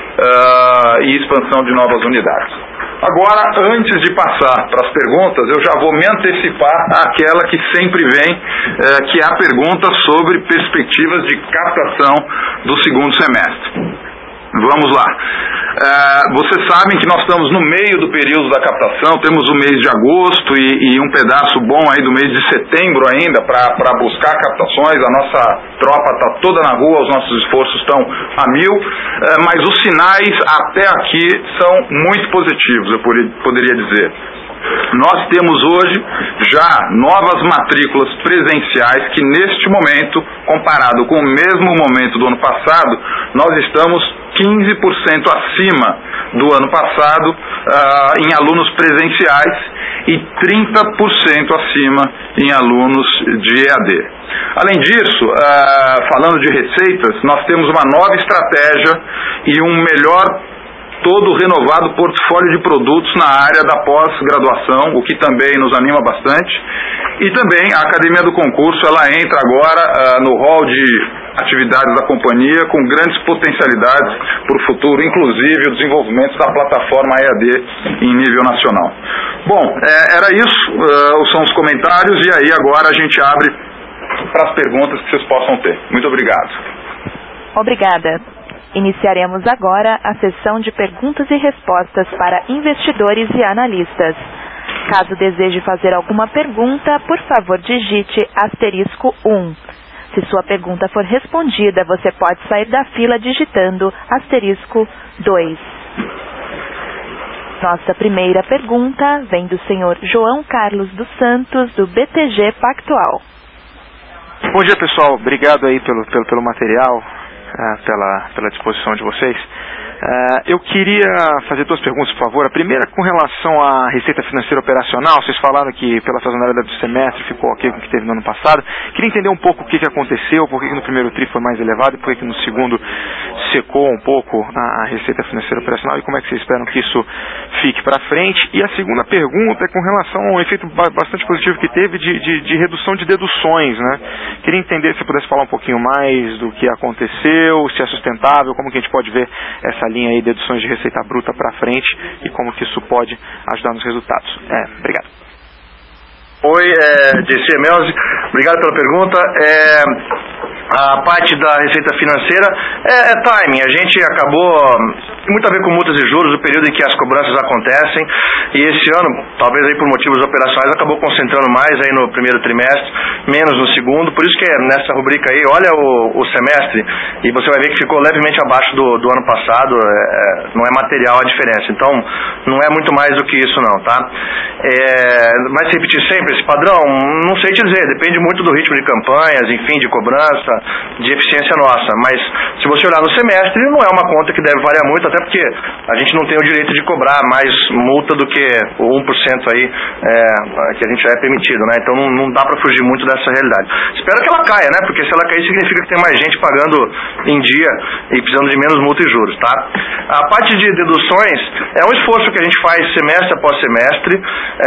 e expansão de novas unidades. Agora, antes de passar para as perguntas, eu já vou me antecipar àquela que sempre vem, que é a pergunta sobre perspectivas de captação do segundo semestre. Vamos lá. Vocês sabem que nós estamos no meio do período da captação, temos o mês de agosto e um pedaço bom aí do mês de setembro ainda para buscar captações. A nossa tropa está toda na rua, os nossos esforços estão a 1000, mas os sinais até aqui são muito positivos, eu poderia dizer. Nós temos hoje já novas matrículas presenciais que neste momento, comparado com o mesmo momento do ano passado, nós estamos 15% acima do ano passado em alunos presenciais e 30% acima em alunos de EAD. Além disso, falando de receitas, nós temos uma nova estratégia e um melhor todo renovado portfólio de produtos na área da pós-graduação, o que também nos anima bastante. E também a Academia do Concurso, ela entra agora no hall de atividades da companhia com grandes potencialidades para o futuro, inclusive o desenvolvimento da plataforma EAD em nível nacional. Bom, era isso, são os comentários, e aí agora a gente abre para as perguntas que vocês possam ter. Muito obrigado. Obrigada. Iniciaremos agora a sessão de perguntas e respostas para investidores e analistas. Caso deseje fazer alguma pergunta, por favor digite *1. Se sua pergunta for respondida, você pode sair da fila digitando *2. Nossa primeira pergunta vem do senhor João Carlos dos Santos, do BTG Pactual. Bom dia, pessoal. Obrigado aí pelo material, pela disposição de vocês. Eu queria fazer duas perguntas, por favor. A primeira com relação à receita financeira operacional. Vocês falaram que pela sazonalidade do semestre ficou ok com o que teve no ano passado. Queria entender um pouco o que aconteceu, por que no primeiro TRI foi mais elevado e por que no segundo secou um pouco a receita financeira operacional, e como é que vocês esperam que isso fique para frente. E a segunda pergunta é com relação a um efeito bastante positivo que teve de redução de deduções, né? Queria entender se você pudesse falar um pouquinho mais do que aconteceu, se é sustentável, como que a gente pode ver essa linha aí de deduções de receita bruta para frente e como que isso pode ajudar nos resultados. Obrigado. Oi, JC Melzi, obrigado pela pergunta. A parte da receita financeira é timing. A gente acabou, tem muito a ver com multas e juros, o período em que as cobranças acontecem, e esse ano, talvez aí por motivos operacionais, acabou concentrando mais aí no primeiro trimestre, menos no segundo. Por isso que nessa rubrica aí, olha o semestre e você vai ver que ficou levemente abaixo do ano passado. Não é material a diferença, então não é muito mais do que isso não, tá? Mas se repetir sempre esse padrão, não sei te dizer, depende muito do ritmo de campanhas, enfim, de cobrança, de eficiência nossa. Mas se você olhar no semestre, não é uma conta que deve variar muito, até porque a gente não tem o direito de cobrar mais multa do que o 1% aí que a gente é permitido, né? Então não dá para fugir muito dessa realidade. Espero que ela caia, né? Porque se ela cair significa que tem mais gente pagando em dia e precisando de menos multa e juros, tá? A parte de deduções é um esforço que a gente faz semestre após semestre,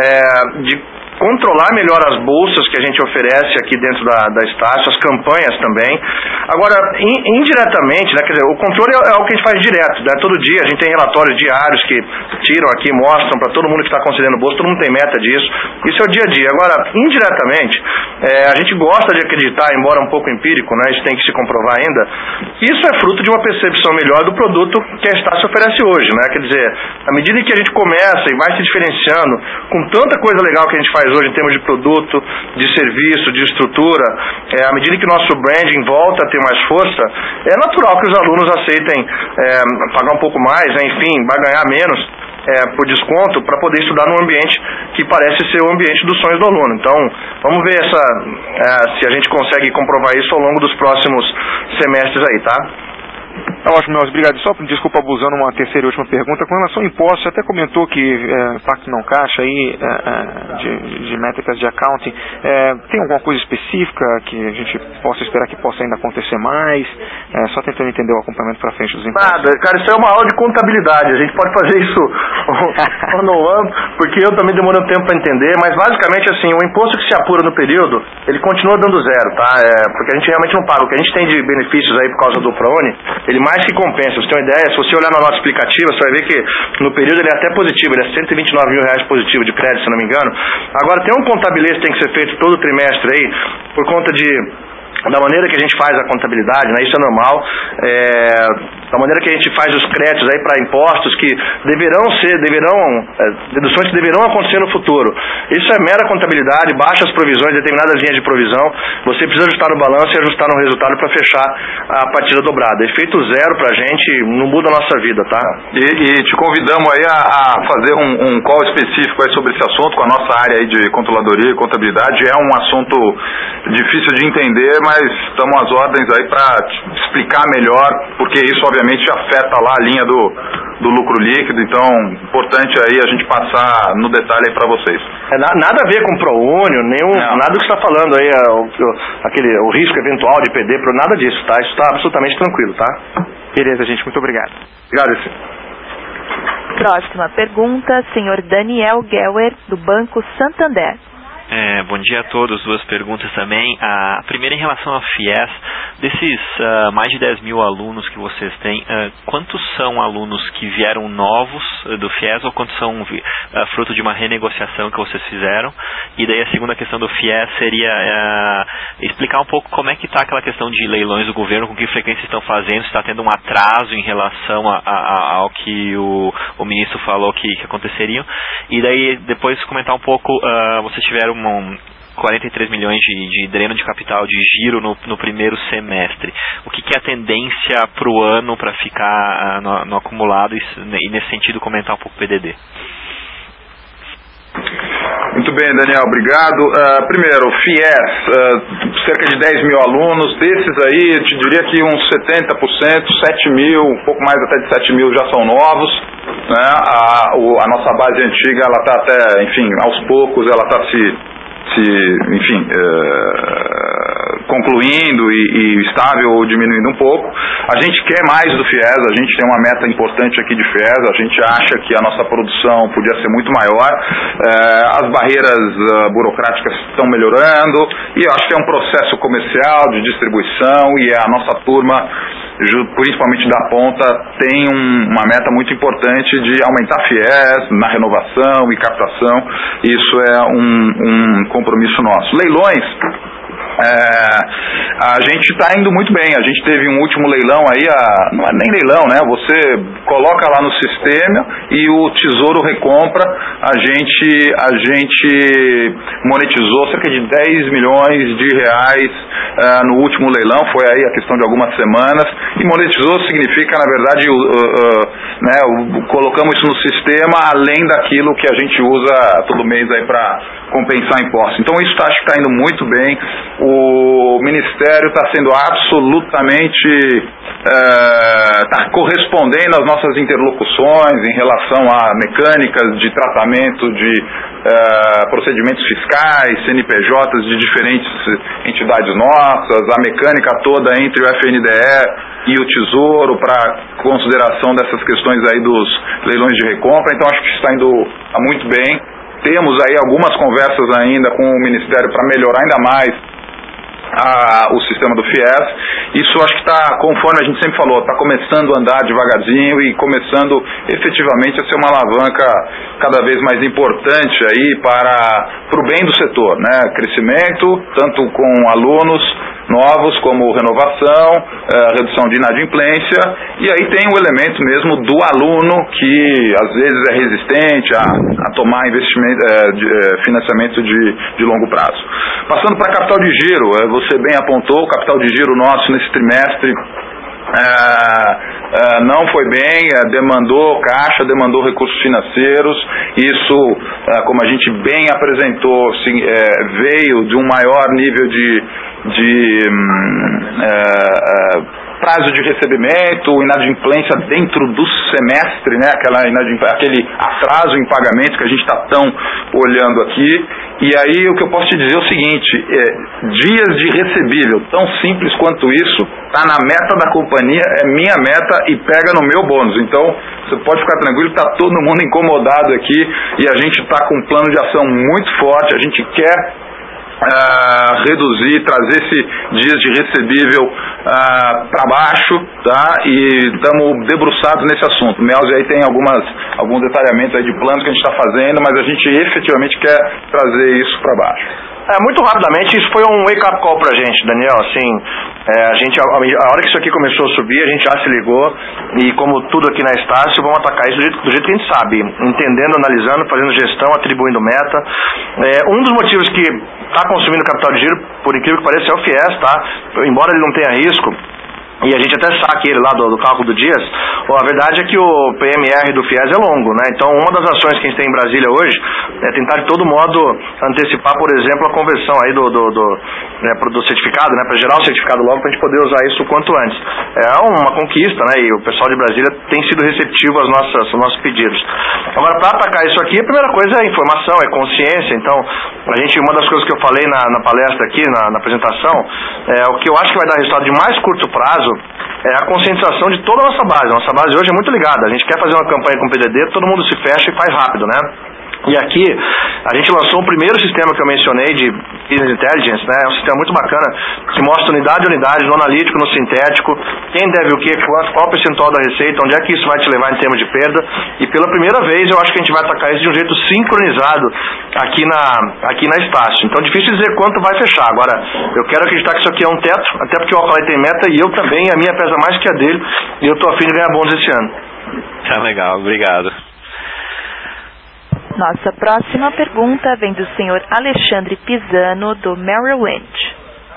de controlar melhor as bolsas que a gente oferece aqui dentro da Estácio, as campanhas também. Agora, indiretamente, né, quer dizer, o controle é algo que a gente faz direto, né? Todo dia a gente tem relatórios diários que tiram aqui, mostram para todo mundo que está concedendo bolsa, todo mundo tem meta disso. Isso é o dia a dia. Agora, indiretamente, a gente gosta de acreditar, embora um pouco empírico, né, isso tem que se comprovar ainda, que isso é fruto de uma percepção melhor do produto que a Estácio oferece hoje, né? Quer dizer, à medida que a gente começa e vai se diferenciando com tanta coisa legal que a gente faz hoje em termos de produto, de serviço, de estrutura, à medida que o nosso branding volta a ter mais força, é natural que os alunos aceitem pagar um pouco mais, né? Enfim, vai ganhar menos por desconto para poder estudar num ambiente que parece ser o ambiente dos sonhos do aluno. Então, vamos ver se a gente consegue comprovar isso ao longo dos próximos semestres aí, tá? Ótimo, Melzi, obrigado. Só, desculpa, abusando uma terceira e última pergunta. Com relação ao imposto, você até comentou que impacto não caixa aí, de métricas de accounting. Tem alguma coisa específica que a gente possa esperar que possa ainda acontecer mais? Só tentando entender o acompanhamento para frente dos impostos. Nada, cara, isso é uma aula de contabilidade. A gente pode fazer isso ano, porque eu também demorei um tempo para entender, mas basicamente assim, o imposto que se apura no período, ele continua dando zero, tá? Porque a gente realmente não paga. O que a gente tem de benefícios aí por causa do ProUni, ele mais que compensa. Você tem uma ideia, se você olhar na nota explicativa, você vai ver que no período ele é até positivo, ele é R$129 mil positivo de crédito, se não me engano. Agora tem um contabilês que tem que ser feito todo trimestre aí, por conta da maneira que a gente faz a contabilidade, né? Isso é normal, da maneira que a gente faz os créditos aí para impostos que deduções que deverão acontecer no futuro. Isso é mera contabilidade, baixas provisões, determinadas linhas de provisão, você precisa ajustar no balanço e ajustar no resultado para fechar a partida dobrada. Efeito zero pra gente, não muda a nossa vida, tá? E te convidamos aí a fazer um call específico aí sobre esse assunto, com a nossa área aí de controladoria e contabilidade. É um assunto difícil de entender, mas estamos às ordens aí para explicar melhor, porque isso obviamente obviamente afeta lá a linha do lucro líquido, então importante aí a gente passar no detalhe aí para vocês. Nada a ver com ProUnion, nada do que você está falando aí, o risco eventual de perder, nada disso, tá? Isso está absolutamente tranquilo, tá? Beleza, gente, muito obrigado. Obrigado, sim. Próxima pergunta, senhor Daniel Geller, do Banco Santander. Bom dia a todos, duas perguntas também. A primeira em relação à FIES, desses mais de 10 mil alunos que vocês têm, quantos são alunos que vieram novos do FIES ou quantos são fruto de uma renegociação que vocês fizeram? E daí a segunda questão do FIES seria explicar um pouco como é que está aquela questão de leilões do governo, com que frequência estão fazendo, se está tendo um atraso em relação ao que o ministro falou que aconteceriam. E daí depois comentar um pouco, vocês tiveram 43 milhões de dreno de capital de giro no primeiro semestre. O que é a tendência para o ano para ficar no acumulado e nesse sentido comentar um pouco o PDD? Muito bem, Daniel, obrigado. Primeiro, FIES, cerca de 10 mil alunos, desses aí, eu te diria que uns 70%, 7 mil, um pouco mais até de 7 mil já são novos, né? A nossa base antiga, ela está até, enfim, aos poucos, ela está concluindo e estável ou diminuindo um pouco. A gente quer mais do FIES, a gente tem uma meta importante aqui de FIES, a gente acha que a nossa produção podia ser muito maior, as barreiras burocráticas estão melhorando e eu acho que é um processo comercial de distribuição e a nossa turma, principalmente da ponta, tem uma meta muito importante de aumentar FIES na renovação e captação. Isso é um compromisso nosso. Leilões, a gente está indo muito bem. A gente teve um último leilão aí, não é nem leilão, né? Você coloca lá no sistema e o Tesouro recompra. A gente monetizou cerca de 10 milhões de reais no último leilão, foi aí a questão de algumas semanas, e monetizou significa, na verdade, colocamos isso no sistema além daquilo que a gente usa todo mês aí para compensar impostos. Então isso acho que está indo muito bem. O Ministério está sendo absolutamente, está correspondendo às nossas interlocuções em relação a mecânicas de tratamento de procedimentos fiscais, CNPJs de diferentes entidades nossas, a mecânica toda entre o FNDE e o Tesouro para consideração dessas questões aí dos leilões de recompra. Então acho que está indo muito bem. Temos aí algumas conversas ainda com o Ministério para melhorar ainda mais o sistema do FIES. Isso acho que está, conforme a gente sempre falou, está começando a andar devagarzinho e começando efetivamente a ser uma alavanca cada vez mais importante aí para o bem do setor, né? Crescimento, tanto com alunos novos como renovação, redução de inadimplência, e aí tem o elemento mesmo do aluno que às vezes é resistente a tomar investimento, financiamento de longo prazo. Passando para capital de giro, você bem apontou, o capital de giro nosso nesse trimestre não foi bem, demandou caixa, demandou recursos financeiros. Isso, como a gente bem apresentou, veio de um maior nível de prazo de recebimento, inadimplência dentro do semestre, né? Aquele atraso em pagamento que a gente está tão olhando aqui. E aí o que eu posso te dizer é o seguinte, dias de recebível, tão simples quanto isso, está na meta da companhia, é minha meta e pega no meu bônus. Então você pode ficar tranquilo, está todo mundo incomodado aqui e a gente está com um plano de ação muito forte, a gente quer reduzir, trazer esse dias de recebível para baixo, tá? E estamos debruçados nesse assunto. O Melzi aí tem alguns detalhamentos aí de planos que a gente está fazendo, mas a gente efetivamente quer trazer isso para baixo. Muito rapidamente, isso foi um wake-up call pra gente, Daniel, assim, a hora que isso aqui começou a subir, a gente já se ligou, e como tudo aqui na Estácio, vamos atacar isso do jeito que a gente sabe, entendendo, analisando, fazendo gestão, atribuindo meta. Um dos motivos que está consumindo capital de giro, por incrível que pareça, é o FIES, tá? Embora ele não tenha risco, e a gente até saca ele lá do cálculo do Dias, a verdade é que o PMR do FIES é longo, né? Então uma das ações que a gente tem em Brasília hoje é tentar de todo modo antecipar, por exemplo, a conversão aí do certificado, né? Para gerar o certificado logo, para a gente poder usar isso o quanto antes. É uma conquista, né? E o pessoal de Brasília tem sido receptivo aos nossos pedidos. Agora, para atacar isso aqui, a primeira coisa é informação, é consciência. Então, uma das coisas que eu falei na palestra aqui, na apresentação, o que eu acho que vai dar resultado de mais curto prazo é a conscientização de toda a nossa base. A nossa base hoje é muito ligada. A gente quer fazer uma campanha com o PDD, todo mundo se fecha e faz rápido, né? E aqui, a gente lançou o primeiro sistema que eu mencionei de Business Intelligence, né? É um sistema muito bacana, que mostra unidade a unidade, no analítico, no sintético, quem deve o quê, qual o percentual da receita, onde é que isso vai te levar em termos de perda. E pela primeira vez, eu acho que a gente vai atacar isso de um jeito sincronizado aqui na Estácio. Então, difícil dizer quanto vai fechar. Agora, eu quero acreditar que isso aqui é um teto, até porque o Alcalay tem meta e eu também, a minha pesa mais que a dele, e eu tô a fim de ganhar bônus esse ano. Tá legal, obrigado. Nossa próxima pergunta vem do senhor Alexandre Pisano, do Merrill Lynch.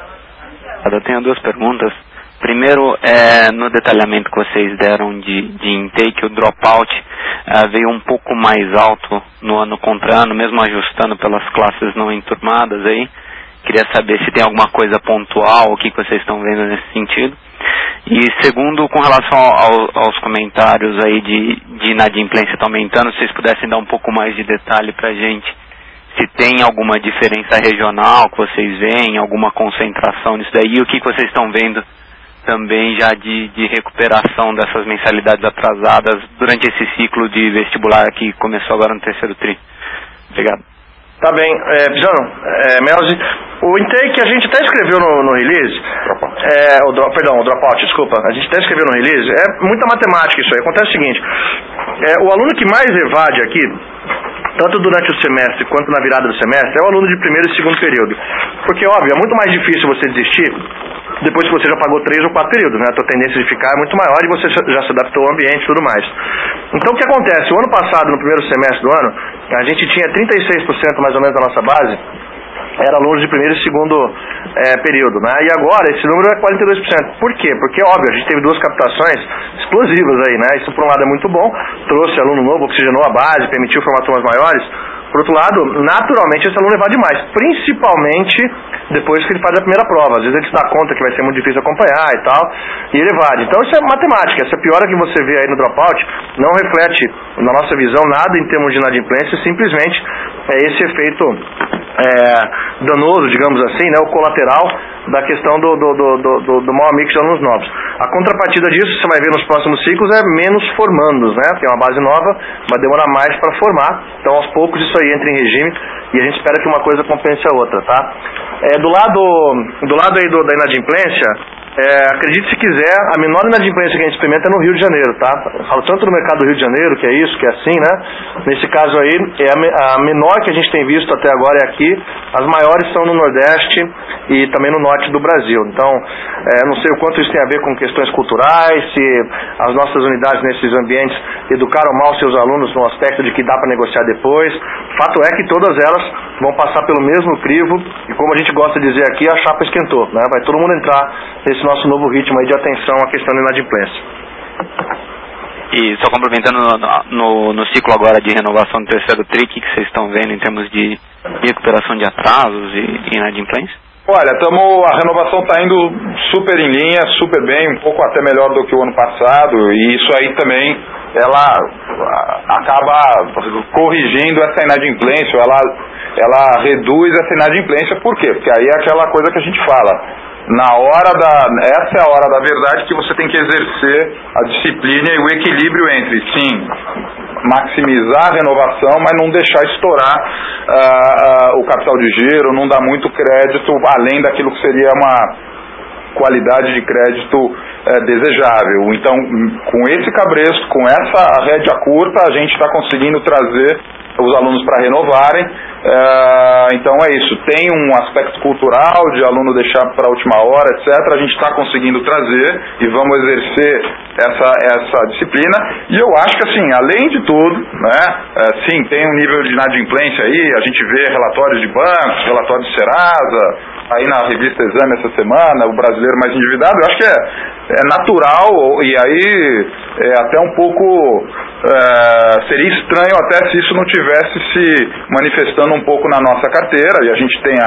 Eu tenho duas perguntas. Primeiro, no detalhamento que vocês deram de intake, o dropout veio um pouco mais alto no ano contra ano, mesmo ajustando pelas classes não enturmadas aí. Queria saber se tem alguma coisa pontual, o que vocês estão vendo nesse sentido. E segundo, com relação aos comentários aí de inadimplência está aumentando, se vocês pudessem dar um pouco mais de detalhe para a gente, se tem alguma diferença regional que vocês veem, alguma concentração nisso daí, e o que vocês estão vendo também já de recuperação dessas mensalidades atrasadas durante esse ciclo de vestibular que começou agora no terceiro tri. Obrigado. Tá bem, Pisano, Melzi, o intake a gente até escreveu no release, o dropout, desculpa, a gente até escreveu no release, é muita matemática isso aí. Acontece o seguinte, o aluno que mais evade aqui, tanto durante o semestre quanto na virada do semestre, é o aluno de primeiro e segundo período, porque óbvio, é muito mais difícil você desistir depois que você já pagou 3 ou 4 períodos, né? A tua tendência de ficar é muito maior e você já se adaptou ao ambiente e tudo mais. Então o que acontece? O ano passado, no primeiro semestre do ano, a gente tinha 36% mais ou menos da nossa base era alunos de primeiro e segundo período, né? E agora esse número é 42%. Por quê? Porque, óbvio, a gente teve 2 captações explosivas aí, né? Isso por um lado é muito bom, trouxe aluno novo, oxigenou a base, permitiu formar turmas maiores. Por outro lado, naturalmente esse aluno evade mais, principalmente depois que ele faz a primeira prova. Às vezes ele se dá conta que vai ser muito difícil acompanhar e tal, e ele evade. Então isso é matemática, essa piora que você vê aí no dropout não reflete, na nossa visão, nada em termos de inadimplência, simplesmente é esse efeito danoso, digamos assim, né, o colateral da questão do maior mix de alunos novos. A contrapartida disso, você vai ver nos próximos ciclos, é menos formandos, né? Tem uma base nova, vai demorar mais para formar, então aos poucos isso aí entra em regime e a gente espera que uma coisa compense a outra, tá? Do lado aí da inadimplência, acredite se quiser, a menor inadimplência que a gente experimenta é no Rio de Janeiro, tá? Eu falo tanto no mercado do Rio de Janeiro, que é isso, que é assim, né? Nesse caso aí, a menor que a gente tem visto até agora é aqui, as maiores são no Nordeste e também no Norte do Brasil. Então, não sei o quanto isso tem a ver com questões culturais, se as nossas unidades nesses ambientes educaram mal seus alunos no aspecto de que dá para negociar depois. Fato é que todas elas vão passar pelo mesmo crivo e, como a gente gosta de dizer aqui, a chapa esquentou, né? Vai todo mundo entrar nesse nosso novo ritmo aí de atenção à questão da inadimplência. E só complementando no ciclo agora de renovação do terceiro TRI, que vocês estão vendo em termos de recuperação de atrasos e inadimplência? Olha, a renovação está indo super em linha, super bem, um pouco até melhor do que o ano passado, e isso aí também, ela acaba corrigindo essa inadimplência, ela reduz essa inadimplência. Por quê? Porque aí é aquela coisa que a gente fala, essa é a hora da verdade, que você tem que exercer a disciplina e o equilíbrio entre, sim, maximizar a renovação, mas não deixar estourar o capital de giro, não dar muito crédito além daquilo que seria uma qualidade de crédito desejável. Então, com esse cabresto, com essa rédea curta, a gente está conseguindo trazer os alunos para renovarem. Então é isso, tem um aspecto cultural de aluno deixar para a última hora, etc. A gente está conseguindo trazer e vamos exercer essa disciplina. E eu acho que, assim, além de tudo, né, sim, tem um nível de inadimplência aí, a gente vê relatórios de bancos, relatórios de Serasa, aí na revista Exame essa semana, o brasileiro mais endividado, eu acho que é natural, e aí é até um pouco, seria estranho até se isso não tivesse se manifestando um pouco na nossa carteira, e a gente tem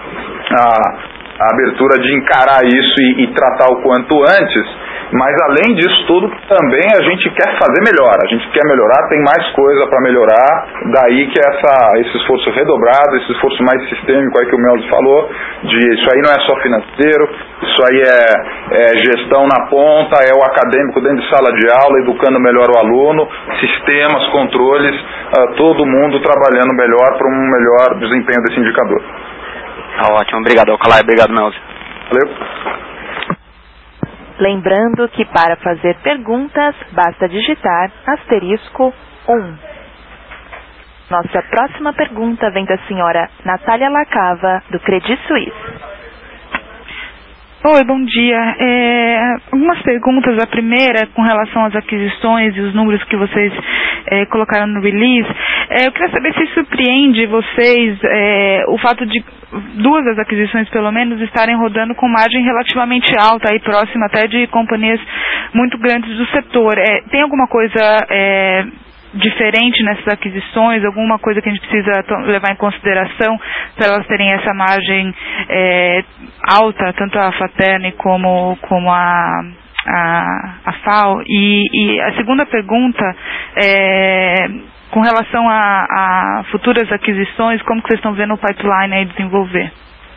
a abertura de encarar isso e tratar o quanto antes. Mas além disso tudo, também a gente quer fazer melhor, a gente quer melhorar, tem mais coisa para melhorar, daí que esse esforço redobrado, esse esforço mais sistêmico aí que o Melzi falou, de isso aí não é só financeiro, isso aí é gestão na ponta, é o acadêmico dentro de sala de aula, educando melhor o aluno, sistemas, controles, todo mundo trabalhando melhor para um melhor desempenho desse indicador. Ótimo, obrigado Alcalay, obrigado Melzi. Valeu. Lembrando que para fazer perguntas, basta digitar *1. Nossa próxima pergunta vem da senhora Natália Lacava, do Credit Suisse. Oi, bom dia. Algumas perguntas. A primeira, com relação às aquisições e os números que vocês colocaram no release. Eu queria saber se surpreende vocês o fato de 2 das aquisições, pelo menos, estarem rodando com margem relativamente alta, aí próxima até de companhias muito grandes do setor. Tem alguma coisa diferente nessas aquisições, alguma coisa que a gente precisa levar em consideração para elas terem essa margem alta, tanto a Faterne como a FAO? E a segunda pergunta com relação a futuras aquisições, como que vocês estão vendo o pipeline aí desenvolver?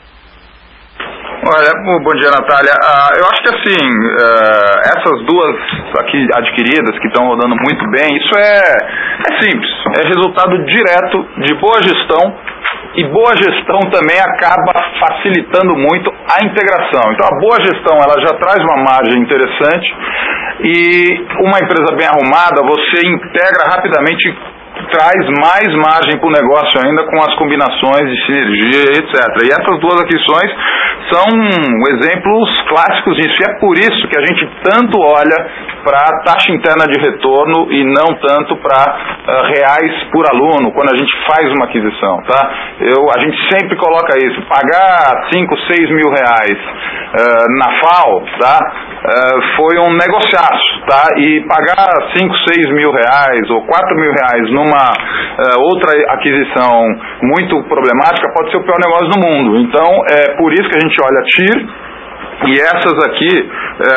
Olha, bom dia, Natália. Eu acho que assim, essas 2 aqui adquiridas que estão rodando muito bem, isso é simples, é resultado direto de boa gestão, e boa gestão também acaba facilitando muito a integração. Então a boa gestão, ela já traz uma margem interessante, e uma empresa bem arrumada, você integra rapidamente, traz mais margem para o negócio ainda com as combinações de sinergia, etc. E essas 2 aquisições são exemplos clássicos disso. E é por isso que a gente tanto olha para a taxa interna de retorno e não tanto para reais por aluno quando a gente faz uma aquisição, tá? A gente sempre coloca isso, pagar 5, 6 mil reais na FAO, tá? Foi um negociaço, tá? E pagar 5, 6 mil reais ou 4 mil reais numa outra aquisição muito problemática pode ser o pior negócio do mundo. Então, é por isso que a gente olha a TIR, e essas aqui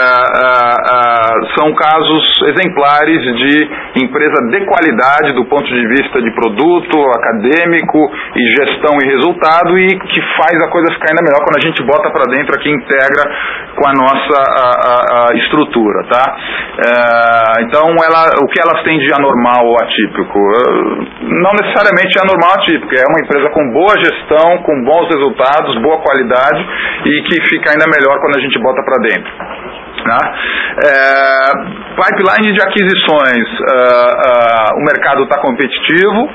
são casos exemplares de empresa de qualidade do ponto de vista de produto, acadêmico e gestão e resultado, e que faz a coisa ficar ainda melhor quando a gente bota para dentro aqui, integra com a nossa estrutura, tá? Então, o que elas têm de anormal ou atípico? Não necessariamente é anormal ou atípico, é uma empresa com boa gestão, com bons resultados, boa qualidade, e que fica ainda melhor quando a gente bota para dentro. Pipeline de aquisições, o mercado está competitivo,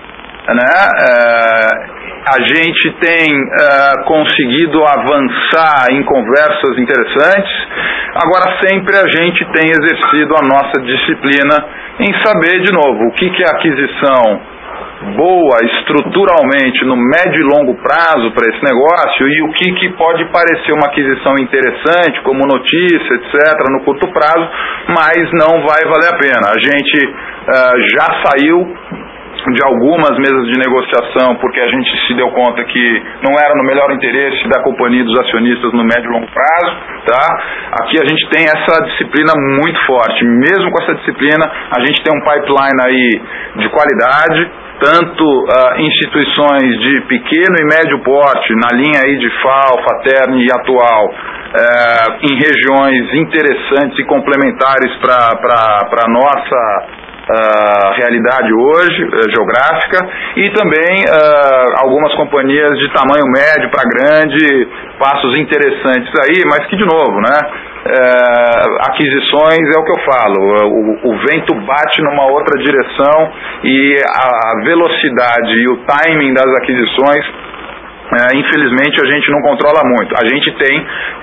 a gente tem conseguido avançar em conversas interessantes. Agora, sempre a gente tem exercido a nossa disciplina em saber, de novo, o que é aquisição boa estruturalmente no médio e longo prazo para esse negócio, e o que pode parecer uma aquisição interessante, como notícia, etc., no curto prazo, mas não vai valer a pena. A gente já saiu de algumas mesas de negociação porque a gente se deu conta que não era no melhor interesse da companhia e dos acionistas no médio e longo prazo, tá? Aqui a gente tem essa disciplina muito forte. Mesmo com essa disciplina, a gente tem um pipeline aí de qualidade, tanto instituições de pequeno e médio porte, na linha aí de FAO, Faterne e Atual, em regiões interessantes e complementares para a nossa realidade hoje, geográfica, e também algumas companhias de tamanho médio para grande, passos interessantes aí, mas que, de novo, aquisições é o que eu falo, o vento bate numa outra direção e a velocidade e o timing das aquisições, infelizmente a gente não controla muito. A gente tem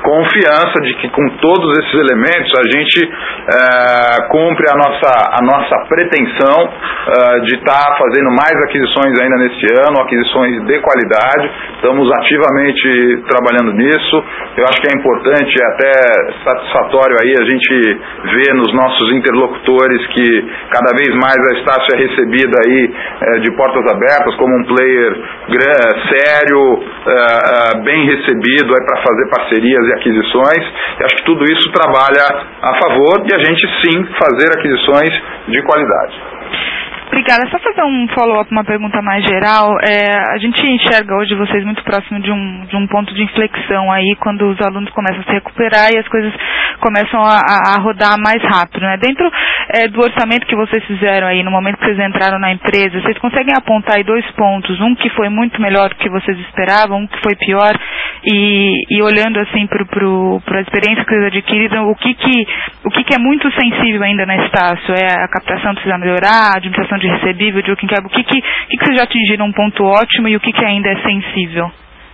confiança de que com todos esses elementos a gente cumpre a nossa pretensão de estar fazendo mais aquisições ainda nesse ano, aquisições de qualidade. Estamos ativamente trabalhando nisso. Eu acho que é importante, até satisfatório aí a gente ver nos nossos interlocutores que cada vez mais a Estácio é recebida aí de portas abertas como um player sério, bem recebido para fazer parcerias e aquisições. Eu acho que tudo isso trabalha a favor de a gente sim fazer aquisições de qualidade. Obrigada. Só fazer um follow-up, uma pergunta mais geral. A gente enxerga hoje vocês muito próximo de um ponto de inflexão aí, quando os alunos começam a se recuperar e as coisas começam a rodar mais rápido, né? Dentro do orçamento que vocês fizeram aí, no momento que vocês entraram na empresa, vocês conseguem apontar aí 2 pontos, um que foi muito melhor do que vocês esperavam, um que foi pior, e olhando assim para a experiência que vocês adquiriram, o que é muito sensível ainda na Estácio? A captação precisa melhorar, a administração de recebível, de working capital, o que vocês já atingiram um ponto ótimo e o que ainda é sensível?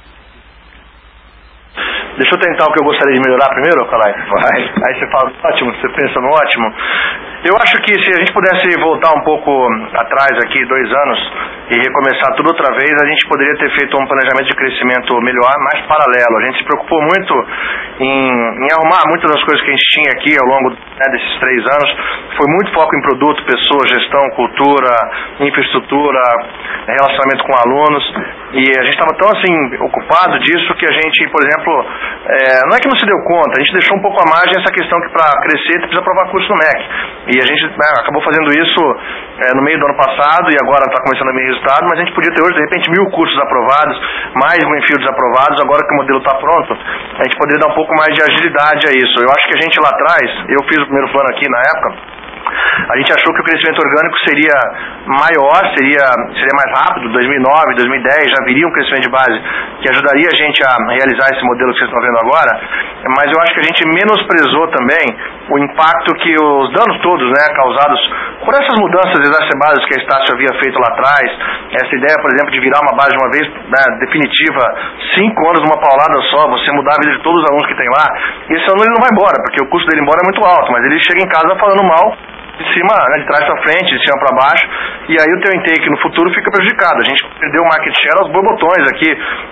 Deixa eu tentar o que eu gostaria de melhorar primeiro, Calai. Vai. Aí você fala, ótimo, você pensa no ótimo. Eu acho que se a gente pudesse voltar um pouco atrás aqui, 2 anos, e recomeçar tudo outra vez, a gente poderia ter feito um planejamento de crescimento melhor, mais paralelo. A gente se preocupou muito em arrumar muitas das coisas que a gente tinha aqui ao longo desses 3 anos. Foi muito foco em produto, pessoas, gestão, cultura, infraestrutura, relacionamento com alunos. E a gente estava tão assim ocupado disso que a gente, por exemplo, não é que não se deu conta, a gente deixou um pouco à margem essa questão que para crescer você precisa aprovar curso no MEC. E a gente acabou fazendo isso no meio do ano passado e agora está começando a ver resultado, mas a gente podia ter hoje, de repente, 1000 cursos aprovados, mais greenfields aprovados. Agora que o modelo está pronto, a gente poderia dar um pouco mais de agilidade a isso. Eu acho que a gente lá atrás, eu fiz o primeiro plano aqui na época, a gente achou que o crescimento orgânico seria maior, seria mais rápido, 2009, 2010, já viria um crescimento de base que ajudaria a gente a realizar esse modelo que vocês estão vendo agora, mas eu acho que a gente menosprezou também o impacto que os danos todos, causados por essas mudanças exacerbadas que a Estácio havia feito lá atrás, essa ideia, por exemplo, de virar uma base de uma vez definitiva, 5 anos numa paulada só, você mudar a vida de todos os alunos que tem lá, esse aluno ele não vai embora, porque o custo dele embora é muito alto, mas ele chega em casa falando mal de cima, de trás para frente, de cima para baixo, e aí o teu intake no futuro fica prejudicado. A gente perdeu o market share aos borbotões aqui,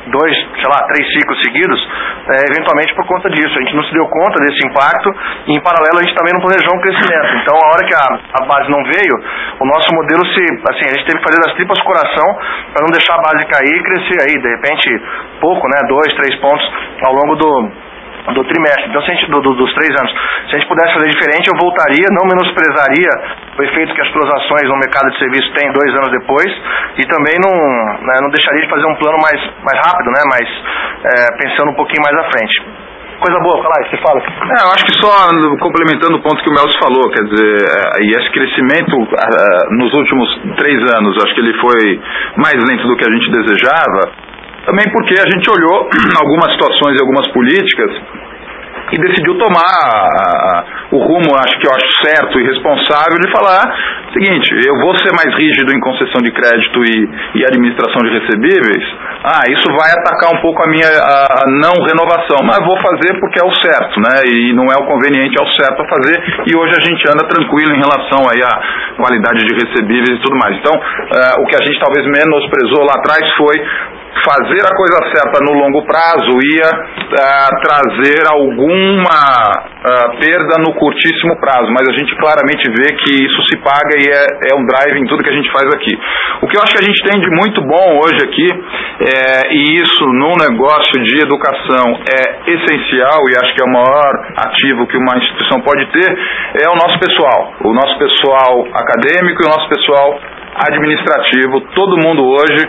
3 ciclos seguidos, eventualmente por conta disso. A gente não se deu conta desse impacto e em paralelo a gente também não planejou um crescimento. Então a hora que a base não veio, o nosso modelo a gente teve que fazer das tripas coração para não deixar a base cair e crescer aí, de repente pouco, 2, 3 pontos ao longo do trimestre, então se a gente, dos 3 anos. Se a gente pudesse fazer diferente, eu voltaria, não menosprezaria o efeito que as transações no mercado de serviço têm 2 anos depois, e também não deixaria de fazer um plano mais rápido, mas pensando um pouquinho mais à frente. Coisa boa, Calai, você fala. Eu acho que só complementando o ponto que o Melcio falou, quer dizer, e esse crescimento nos últimos 3 anos, acho que ele foi mais lento do que a gente desejava, também porque a gente olhou algumas situações e algumas políticas e decidiu tomar o rumo, que eu acho certo e responsável, de falar o seguinte: eu vou ser mais rígido em concessão de crédito e administração de recebíveis, isso vai atacar um pouco a minha não renovação, mas vou fazer porque é o certo, e não é o conveniente, é o certo a fazer, e hoje a gente anda tranquilo em relação aí à qualidade de recebíveis e tudo mais. Então, o que a gente talvez menosprezou lá atrás foi fazer a coisa certa no longo prazo ia trazer alguma perda no curtíssimo prazo, mas a gente claramente vê que isso se paga e é um drive em tudo que a gente faz aqui. O que eu acho que a gente tem de muito bom hoje aqui, e isso no negócio de educação é essencial, e acho que é o maior ativo que uma instituição pode ter, é o nosso pessoal acadêmico e o nosso pessoal administrativo. Todo mundo hoje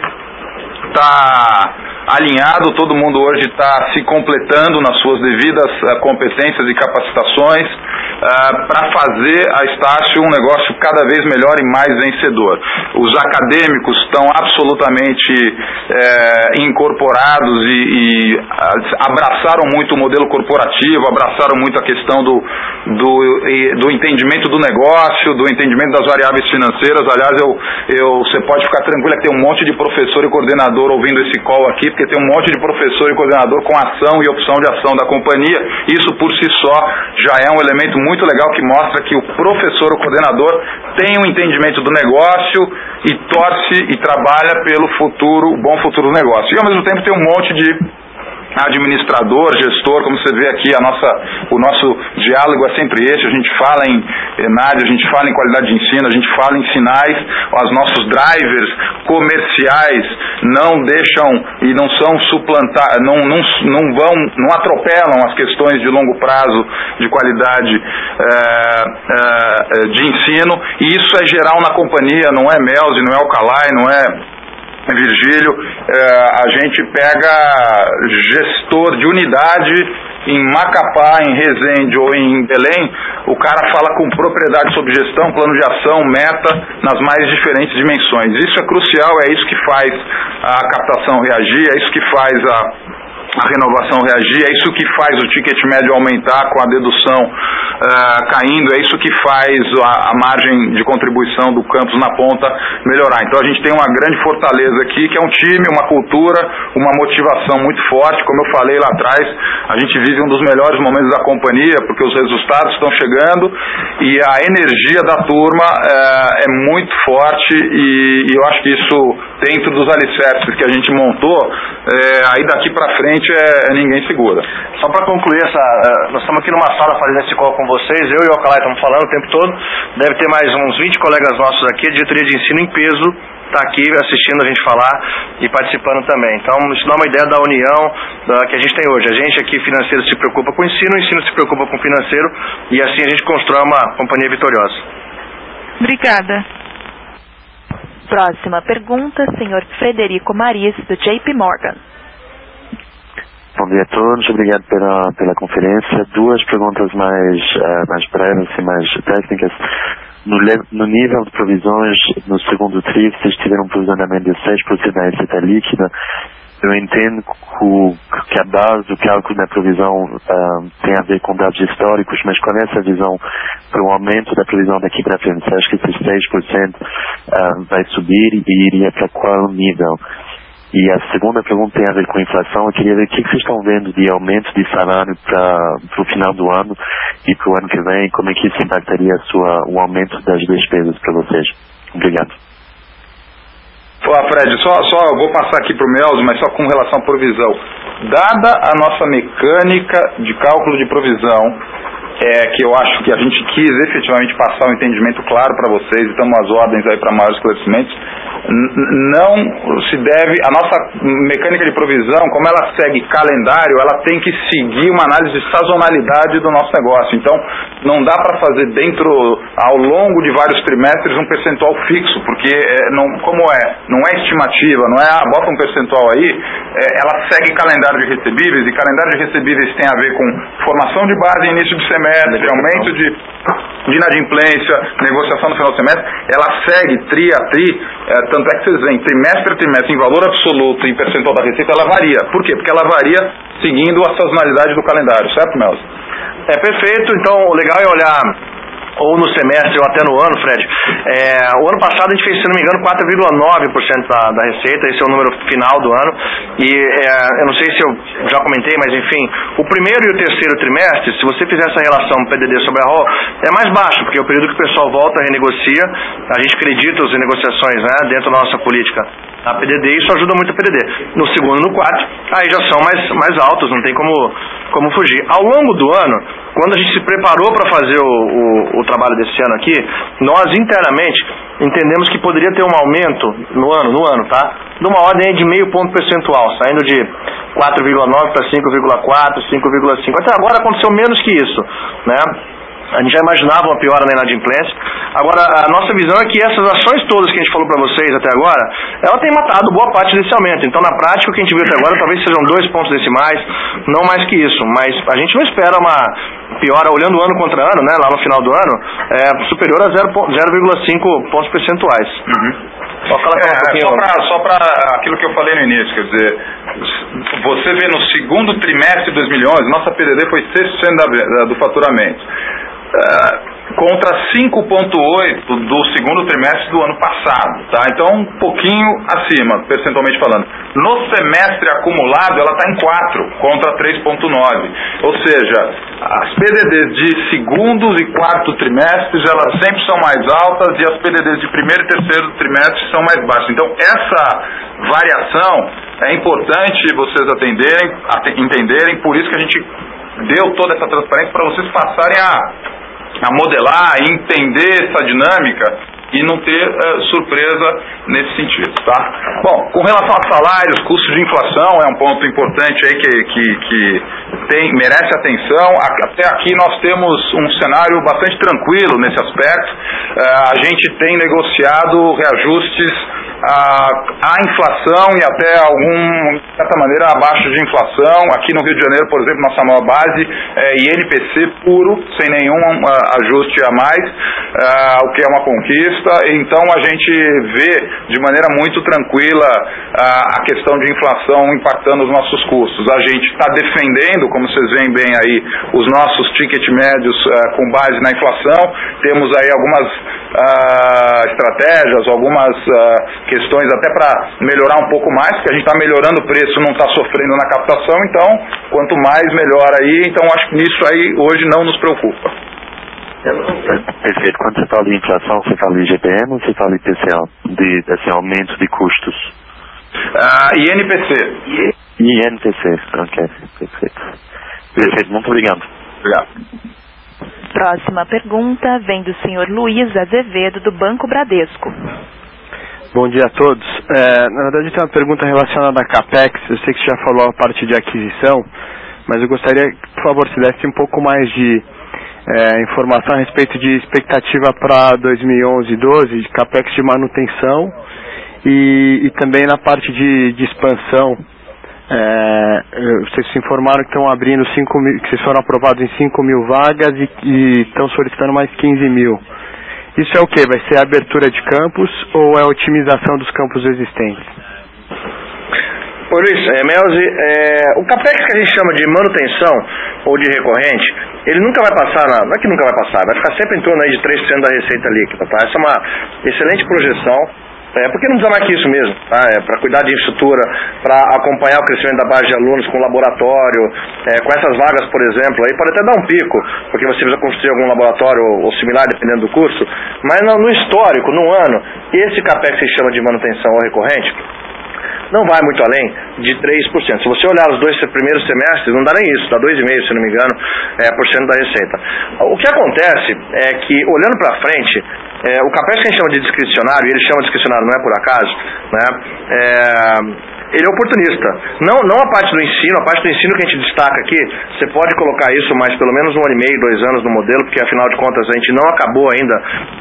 está alinhado, todo mundo hoje está se completando nas suas devidas competências e capacitações, para fazer a Estácio um negócio cada vez melhor e mais vencedor. Os acadêmicos estão absolutamente incorporados e abraçaram muito o modelo corporativo, abraçaram muito a questão do entendimento do negócio, do entendimento das variáveis financeiras. Aliás, você pode ficar tranquilo que tem um monte de professor e coordenador ouvindo esse call aqui, porque tem um monte de professor e coordenador com ação e opção de ação da companhia. Isso por si só já é um elemento muito legal que mostra que o professor, o coordenador, tem um entendimento do negócio e torce e trabalha pelo futuro, o bom futuro do negócio. E ao mesmo tempo tem um monte de administrador, gestor, como você vê aqui, o nosso diálogo é sempre esse. A gente fala em ENAD, a gente fala em qualidade de ensino, a gente fala em sinais. Os nossos drivers comerciais não deixam e não são suplantar, não atropelam as questões de longo prazo de qualidade de ensino, e isso é geral na companhia, não é Melzi, não é Alcalay, não é Virgílio. A gente pega gestor de unidade em Macapá, em Resende ou em Belém, o cara fala com propriedade sobre gestão, plano de ação, meta, nas mais diferentes dimensões. Isso é crucial, é isso que faz a captação reagir, é isso que faz a renovação reagir, é isso que faz o ticket médio aumentar com a dedução caindo, é isso que faz a margem de contribuição do campus na ponta melhorar. Então a gente tem uma grande fortaleza aqui, que é um time, uma cultura, uma motivação muito forte. Como eu falei lá atrás, a gente vive um dos melhores momentos da companhia, porque os resultados estão chegando e a energia da turma é muito forte, e eu acho que isso, dentro dos alicerces que a gente montou, aí daqui para frente ninguém segura. Só para concluir, nós estamos aqui numa sala fazendo esse call com vocês, eu e o Alcalay estamos falando o tempo todo, deve ter mais uns 20 colegas nossos aqui, a diretoria de ensino em peso está aqui assistindo a gente falar e participando também. Então isso dá uma ideia da união que a gente tem hoje. A gente aqui financeiro se preocupa com o ensino se preocupa com o financeiro, e assim a gente constrói uma companhia vitoriosa. Obrigada. Próxima pergunta, senhor Frederico Maris, do JP Morgan. Bom dia a todos, obrigado pela conferência. Duas perguntas mais breves e mais técnicas. No nível de provisões, no segundo TRI, vocês tiveram um provisionamento de 6% da receita líquida. Eu entendo que a base do cálculo da provisão tem a ver com dados históricos, mas qual é essa visão para o aumento da provisão daqui para frente? Você acha que esses 6% vai subir e iria para qual nível? E a segunda pergunta tem a ver com a inflação. Eu queria ver o que vocês estão vendo de aumento de salário para o final do ano e para o ano que vem, como é que isso impactaria o aumento das despesas para vocês. Obrigado. Fred, só eu vou passar aqui para o Melzi, mas só com relação à provisão. Dada a nossa mecânica de cálculo de provisão, que eu acho que a gente quis efetivamente passar um entendimento claro para vocês, e estamos às ordens aí para maiores esclarecimentos, não se deve, a nossa mecânica de provisão, como ela segue calendário, ela tem que seguir uma análise de sazonalidade do nosso negócio. Então, não dá para fazer ao longo de vários trimestres, um percentual fixo, porque não é estimativa, não é, bota um percentual aí, ela segue calendário de recebíveis, e calendário de recebíveis tem a ver com formação de base, início de semestre, aumento de inadimplência, negociação no final do semestre. Ela segue tri a tri, tanto é que vocês veem, trimestre a trimestre, em valor absoluto e percentual da receita, ela varia. Por quê? Porque ela varia seguindo a sazonalidade do calendário, certo, Melzi? Perfeito. Então o legal é olhar ou no semestre ou até no ano, Fred. O ano passado a gente fez, se não me engano, 4,9% da receita, esse é o número final do ano, e eu não sei se eu já comentei, mas enfim, o primeiro e o terceiro trimestre, se você fizer essa relação PDD sobre a ROL, é mais baixo, porque é o período que o pessoal volta, renegocia, a gente acredita as renegociações dentro da nossa política a PDD, isso ajuda muito a PDD. No segundo e no quarto, aí já são mais altos, não tem como fugir. Ao longo do ano, quando a gente se preparou para fazer o trabalho desse ano aqui, nós internamente entendemos que poderia ter um aumento no ano, tá? Numa ordem de meio ponto percentual, saindo de 4,9 para 5,4, 5,5. Até agora aconteceu menos que isso, né? A gente já imaginava uma piora na inadimplência. Agora, a nossa visão é que essas ações todas que a gente falou para vocês até agora, ela tem matado boa parte desse aumento. Então, na prática, o que a gente viu até agora talvez sejam 2 pontos decimais, não mais que isso. Mas a gente não espera piora, olhando ano contra ano, né, lá no final do ano, é superior a 0,5 pontos percentuais. Só para aquilo que eu falei no início, quer dizer, você vê no segundo trimestre de 2011, nossa PDD foi 6% do faturamento, contra 5,8% do segundo trimestre do ano passado, tá? Então um pouquinho acima, percentualmente falando. No semestre acumulado ela está em 4 contra 3,9, ou seja, as PDDs de segundos e quarto trimestres elas sempre são mais altas e as PDDs de primeiro e terceiro trimestre são mais baixas. Então essa variação é importante vocês entenderem, por isso que a gente deu toda essa transparência para vocês passarem a modelar, entender essa dinâmica e não ter surpresa nesse sentido, tá? Bom, com relação a salários, custos de inflação é um ponto importante aí que merece atenção. Até aqui nós temos um cenário bastante tranquilo nesse aspecto. A gente tem negociado reajustes à inflação e até de certa maneira abaixo de inflação. Aqui no Rio de Janeiro, por exemplo, nossa maior base é INPC puro, sem nenhum ajuste a mais, o que é uma conquista. Então a gente vê de maneira muito tranquila a questão de inflação impactando os nossos custos. A gente está defendendo, como vocês veem bem aí, os nossos ticket médios com base na inflação. Temos aí algumas estratégias, algumas questões até para melhorar um pouco mais, porque a gente está melhorando o preço, não está sofrendo na captação. Então quanto mais melhor aí, então acho que nisso aí hoje não nos preocupa. Perfeito. Quando você fala de inflação, você fala de IGPM ou você fala de IPCA, desse aumento de custos? INPC. INPC, ok, perfeito. Perfeito, muito obrigado. Obrigado. Próxima pergunta vem do senhor Luiz Azevedo, do Banco Bradesco. Bom dia a todos. Na verdade, tem uma pergunta relacionada à CAPEX. Eu sei que você já falou a parte de aquisição, mas eu gostaria que, por favor, se desse um pouco mais de informação a respeito de expectativa para 2011 e 2012, de CAPEX de manutenção e também na parte de expansão. Vocês se informaram que estão abrindo 5 mil, que vocês foram aprovados em 5 mil vagas e estão solicitando mais 15 mil. Isso é o que? Vai ser a abertura de campos ou é a otimização dos campos existentes? Oi Luiz, Melzi, o CAPEX que a gente chama de manutenção ou de recorrente, ele nunca vai passar, não é que nunca vai passar, vai ficar sempre em torno aí de 3% da receita líquida, tá? Essa é uma excelente projeção, porque não precisa mais que isso mesmo, tá? Para cuidar de infraestrutura, para acompanhar o crescimento da base de alunos com laboratório, com essas vagas, por exemplo, aí pode até dar um pico, porque você precisa construir algum laboratório ou similar, dependendo do curso, mas no histórico, no ano, esse CAPEX que se chama de manutenção ou recorrente, não vai muito além de 3%. Se você olhar os 2 primeiros semestres, não dá nem isso, dá 2,5%, se não me engano, por cento da receita. O que acontece é que, olhando para frente, o CAPEX que a gente chama de discricionário, e ele chama de discricionário não é por acaso, né, ele é oportunista. Não a parte do ensino, a parte do ensino que a gente destaca aqui, você pode colocar isso mais pelo menos 1 ano e meio, 2 anos no modelo, porque afinal de contas a gente não acabou ainda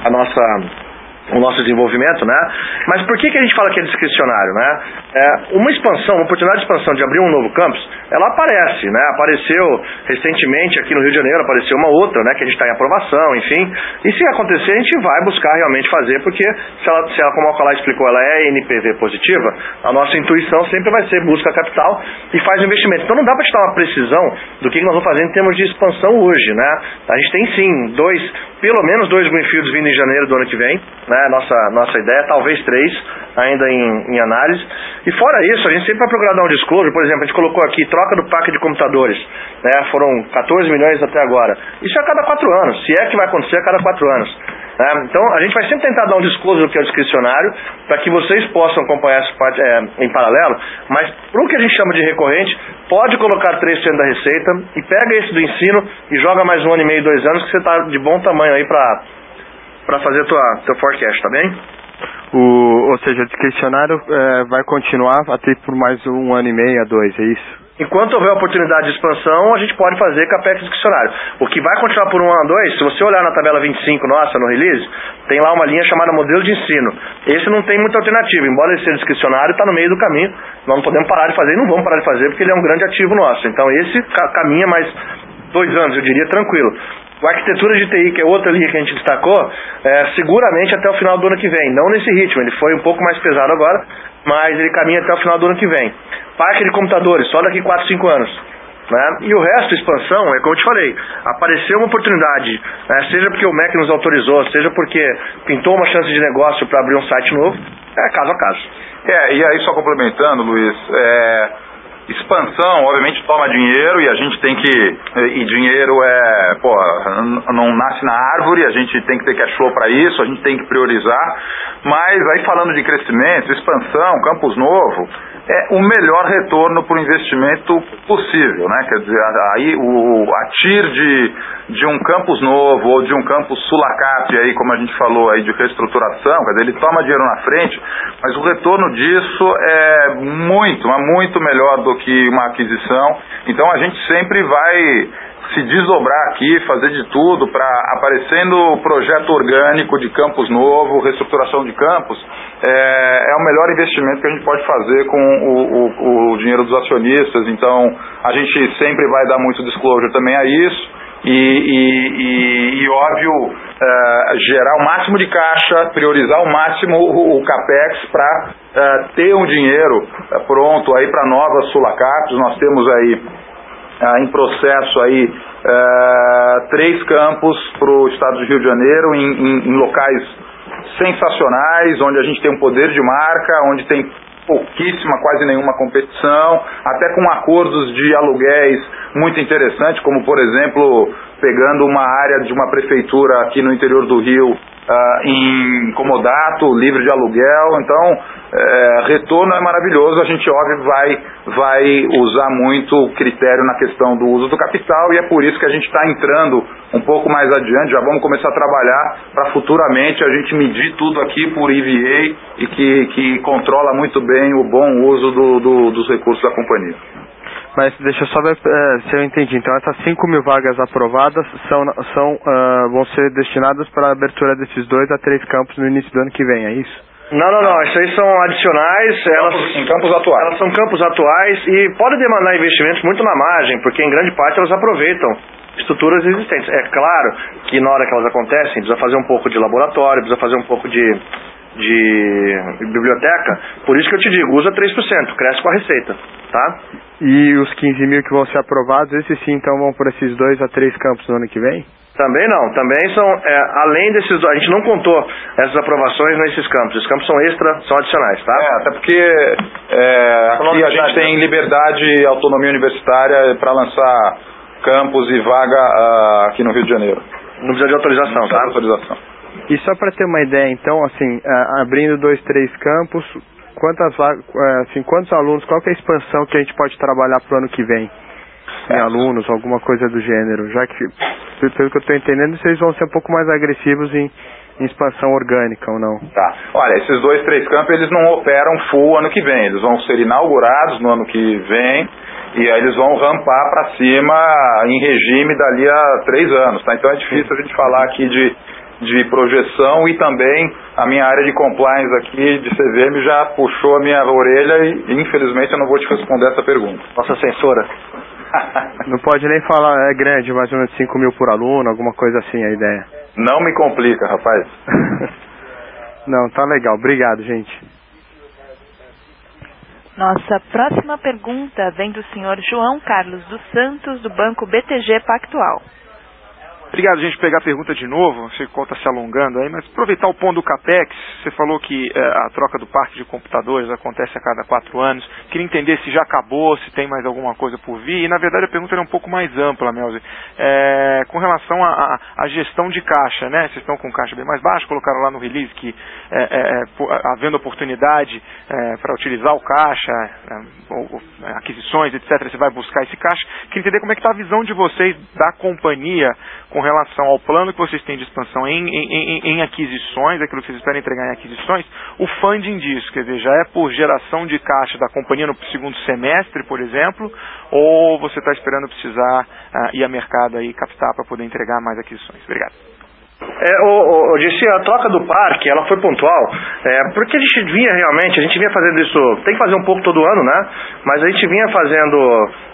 o nosso desenvolvimento, né? Mas por que a gente fala que é discricionário, né? Uma expansão, uma oportunidade de expansão de abrir um novo campus, ela aparece, né? Apareceu recentemente aqui no Rio de Janeiro, apareceu uma outra, né? Que a gente está em aprovação, enfim. E se acontecer, a gente vai buscar realmente fazer, porque se ela como a Alcalá explicou, ela é NPV positiva, a nossa intuição sempre vai ser busca capital e faz investimento. Então não dá para te dar uma precisão do que nós vamos fazer em termos de expansão hoje, né? A gente tem sim pelo menos 2 greenfields vindo em janeiro do ano que vem, né? Nossa ideia, talvez 3 ainda em análise. E fora isso, a gente sempre vai procurar dar um disclosure. Por exemplo, a gente colocou aqui troca do parque de computadores, né? Foram 14 milhões até agora. Isso é a cada 4 anos, se é que vai acontecer a cada 4 anos, né? Então a gente vai sempre tentar dar um disclosure do que é o discricionário, para que vocês possam acompanhar essa parte em paralelo, mas para o que a gente chama de recorrente, pode colocar 3% da receita e pega esse do ensino e joga mais 1 ano e meio, 2 anos, que você está de bom tamanho aí para fazer teu forecast, tá bem? Ou seja, o discricionário vai continuar até por mais 1 ano e meio a 2, é isso? Enquanto houver oportunidade de expansão, a gente pode fazer CAPEX discricionário. O que vai continuar por 1 ano a 2, se você olhar na tabela 25 nossa, no release, tem lá uma linha chamada modelo de ensino. Esse não tem muita alternativa, embora ele seja discricionário, está no meio do caminho. Nós não podemos parar de fazer e não vamos parar de fazer, porque ele é um grande ativo nosso. Então esse caminha, mas 2 anos, eu diria, tranquilo. O Arquitetura de TI, que é outra linha que a gente destacou, seguramente até o final do ano que vem. Não nesse ritmo, ele foi um pouco mais pesado agora, mas ele caminha até o final do ano que vem. Parque de computadores, só daqui 4, 5 anos. Né? E o resto, expansão, é como eu te falei, apareceu uma oportunidade, seja porque o MEC nos autorizou, seja porque pintou uma chance de negócio para abrir um site novo, caso a caso. E aí só complementando, Luiz, expansão obviamente toma dinheiro e a gente tem que, e dinheiro não nasce na árvore, a gente tem que ter cash flow para isso, a gente tem que priorizar, mas aí falando de crescimento, expansão, campus novo, é o melhor retorno para o investimento possível, né? Quer dizer, aí a TIR de um campus novo ou de um campus Sulacap, aí, como a gente falou aí de reestruturação, quer dizer, ele toma dinheiro na frente, mas o retorno disso é muito melhor do que uma aquisição. Então a gente sempre vai se desdobrar aqui, fazer de tudo para, aparecendo projeto orgânico de campus novo, reestruturação de campus, é o melhor investimento que a gente pode fazer com o dinheiro dos acionistas. Então a gente sempre vai dar muito disclosure também a isso e óbvio, gerar o máximo de caixa, priorizar ao máximo o CAPEX para ter um dinheiro pronto aí para novas Sulacaps. Nós temos aí em processo aí 3 campos para o estado do Rio de Janeiro em locais sensacionais, onde a gente tem um poder de marca, onde tem pouquíssima, quase nenhuma competição, até com acordos de aluguéis muito interessantes, como por exemplo, pegando uma área de uma prefeitura aqui no interior do Rio, em comodato, livre de aluguel. Então, retorno é maravilhoso. A gente, óbvio, vai usar muito critério na questão do uso do capital, e é por isso que a gente está entrando um pouco mais adiante. Já vamos começar a trabalhar para futuramente a gente medir tudo aqui por EVA e que controla muito bem o bom uso dos recursos da companhia. Mas deixa eu só ver se eu entendi. Então essas 5.000 vagas aprovadas vão ser destinadas para a abertura desses 2 a 3 campos no início do ano que vem, é isso? Não, isso aí são adicionais, em campos atuais. Elas são campos atuais e podem demandar investimentos muito na margem, porque em grande parte elas aproveitam estruturas existentes. É claro que na hora que elas acontecem, precisa fazer um pouco de laboratório, precisa fazer um pouco de biblioteca, por isso que eu te digo, usa 3%, cresce com a receita, tá? E os 15.000 que vão ser aprovados, esses sim então vão por esses 2 a 3 campos no ano que vem? Também não, também são, além desses, a gente não contou essas aprovações nesses campos, esses campos são são adicionais, tá? Até porque aqui a gente tem liberdade e autonomia universitária para lançar campus e vaga aqui no Rio de Janeiro. Não precisa de autorização, tá? Autorização. E só para ter uma ideia, então, assim, abrindo 2, 3 campos, quantos alunos, qual que é a expansão que a gente pode trabalhar para o ano que vem? Em alunos, alguma coisa do gênero, já que, pelo que eu estou entendendo, vocês vão ser um pouco mais agressivos em expansão orgânica ou não? Tá. Olha, esses 2, 3 campos, eles não operam full ano que vem, eles vão ser inaugurados no ano que vem, e aí eles vão rampar para cima em regime dali a 3 anos, tá? Então é difícil a gente falar aqui de projeção, e também a minha área de compliance aqui de CVM já puxou a minha orelha e infelizmente eu não vou te responder essa pergunta. Nossa censora. Não pode nem falar, é grande, mais ou menos 5.000 por aluno, alguma coisa assim a ideia. Não me complica, rapaz. Não, tá legal, obrigado, gente. Nossa próxima pergunta vem do senhor João Carlos dos Santos, do Banco BTG Pactual. Obrigado, gente, por pegar a pergunta de novo, não sei qual está se alongando aí, mas aproveitar o ponto do CAPEX, você falou que a troca do parque de computadores acontece a cada 4 anos, queria entender se já acabou, se tem mais alguma coisa por vir, e na verdade a pergunta era um pouco mais ampla, Melzi, com relação à gestão de caixa, né, vocês estão com caixa bem mais baixo, colocaram lá no release que havendo oportunidade para utilizar o caixa, aquisições, etc., você vai buscar esse caixa, queria entender como é que está a visão de vocês da companhia com relação ao plano que vocês têm de expansão em aquisições, aquilo que vocês esperam entregar em aquisições, o funding disso, quer dizer, já é por geração de caixa da companhia no segundo semestre, por exemplo, ou você está esperando precisar ir a mercado aí captar para poder entregar mais aquisições? Obrigado. Eu disse, a troca do parque, ela foi pontual, porque a gente vinha fazendo isso, tem que fazer um pouco todo ano, né? Mas a gente vinha fazendo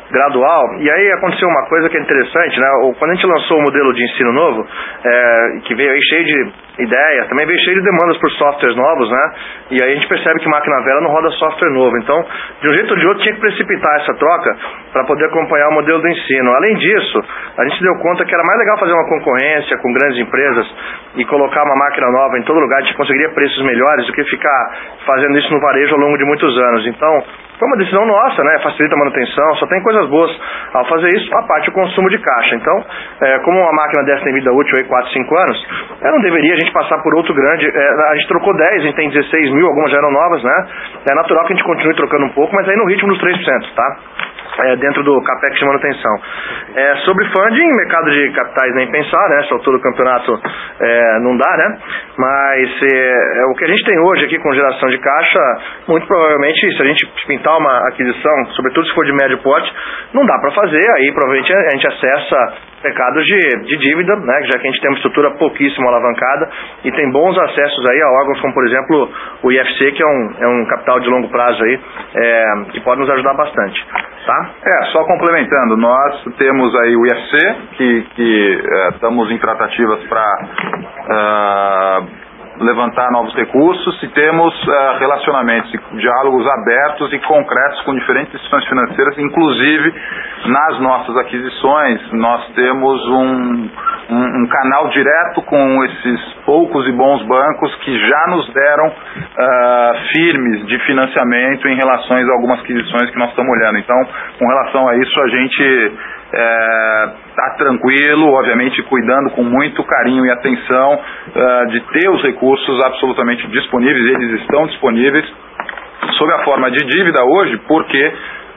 gradual, e aí aconteceu uma coisa que é interessante, né? Quando a gente lançou o modelo de ensino novo, que veio aí cheio de ideias, também veio cheio de demandas por softwares novos, né? E aí a gente percebe que máquina velha não roda software novo. Então, de um jeito ou de outro, tinha que precipitar essa troca para poder acompanhar o modelo do ensino. Além disso, a gente deu conta que era mais legal fazer uma concorrência com grandes empresas e colocar uma máquina nova em todo lugar, a gente conseguiria preços melhores do que ficar fazendo isso no varejo ao longo de muitos anos. Então, foi uma decisão nossa, né? Facilita a manutenção, só tem coisas boas ao fazer isso, a parte do consumo de caixa. Então, como uma máquina dessa tem vida útil aí 4, 5 anos, não deveria a gente passar por outro grande. A gente trocou 10, a gente tem 16 mil, algumas já eram novas, né? É natural que a gente continue trocando um pouco, mas aí no ritmo dos 3%, tá? Dentro do capex de manutenção. Sobre funding, mercado de capitais nem pensar, né? Essa altura do campeonato não dá, né? Mas o que a gente tem hoje aqui com geração de caixa, muito provavelmente, se a gente pintar uma aquisição, sobretudo se for de médio porte, não dá para fazer, aí provavelmente a gente acessa mercados de dívida, né? Já que a gente tem uma estrutura pouquíssimo alavancada e tem bons acessos aí a órgãos como, por exemplo, o IFC, que é um capital de longo prazo aí, que pode nos ajudar bastante, tá? Só complementando, nós temos aí o IFC, que estamos em tratativas para levantar novos recursos, e temos relacionamentos e diálogos abertos e concretos com diferentes instituições financeiras, inclusive nas nossas aquisições nós temos um canal direto com esses poucos e bons bancos que já nos deram firmes de financiamento em relação a algumas aquisições que nós estamos olhando. Então, com relação a isso, a gente está tranquilo, obviamente cuidando com muito carinho e atenção de ter os recursos absolutamente disponíveis. Eles estão disponíveis sob a forma de dívida hoje, porque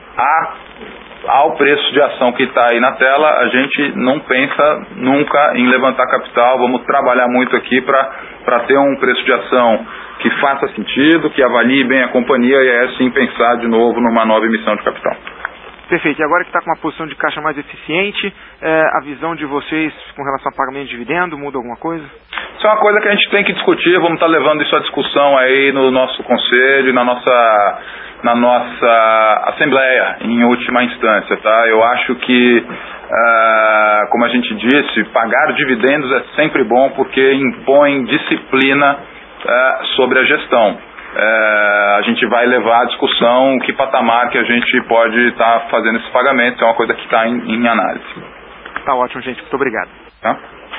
ao preço de ação que está aí na tela, a gente não pensa nunca em levantar capital. Vamos trabalhar muito aqui para ter um preço de ação que faça sentido, que avalie bem a companhia, e é assim pensar de novo numa nova emissão de capital. Perfeito. E agora que está com uma posição de caixa mais eficiente, a visão de vocês com relação a pagamento de dividendo muda alguma coisa? Isso é uma coisa que a gente tem que discutir. Vamos estar levando isso à discussão aí no nosso conselho, na nossa assembleia, em última instância, tá? Eu acho que, como a gente disse, pagar dividendos é sempre bom, porque impõe disciplina sobre a gestão. A gente vai levar a discussão que patamar que a gente pode estar fazendo esse pagamento. É uma coisa que está em análise. Tá ótimo, gente. Muito obrigado. Tá?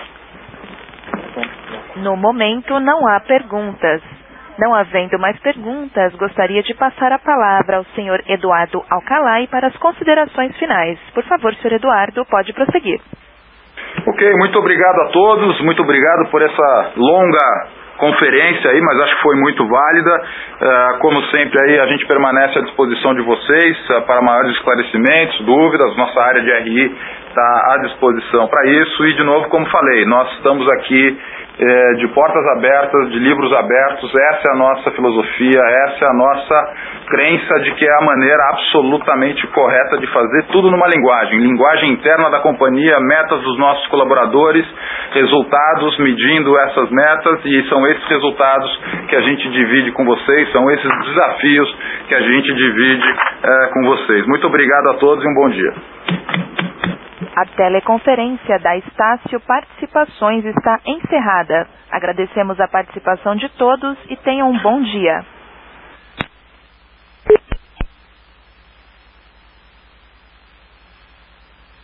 No momento não há perguntas. Não havendo mais perguntas, gostaria de passar a palavra ao senhor Eduardo Alcalay para as considerações finais. Por favor, senhor Eduardo, pode prosseguir. Ok, muito obrigado a todos. Muito obrigado por essa longa conferência aí, mas acho que foi muito válida. Como sempre aí, a gente permanece à disposição de vocês para maiores esclarecimentos, dúvidas. Nossa área de RI está à disposição para isso, e de novo, como falei, nós estamos aqui de portas abertas, de livros abertos. Essa é a nossa filosofia, essa é a nossa crença de que é a maneira absolutamente correta de fazer tudo numa linguagem interna da companhia, metas dos nossos colaboradores, resultados, medindo essas metas, e são esses resultados que a gente divide com vocês, são esses desafios que a gente divide com vocês. Muito obrigado a todos e um bom dia. A teleconferência da Estácio Participações está encerrada. Agradecemos a participação de todos e tenham um bom dia.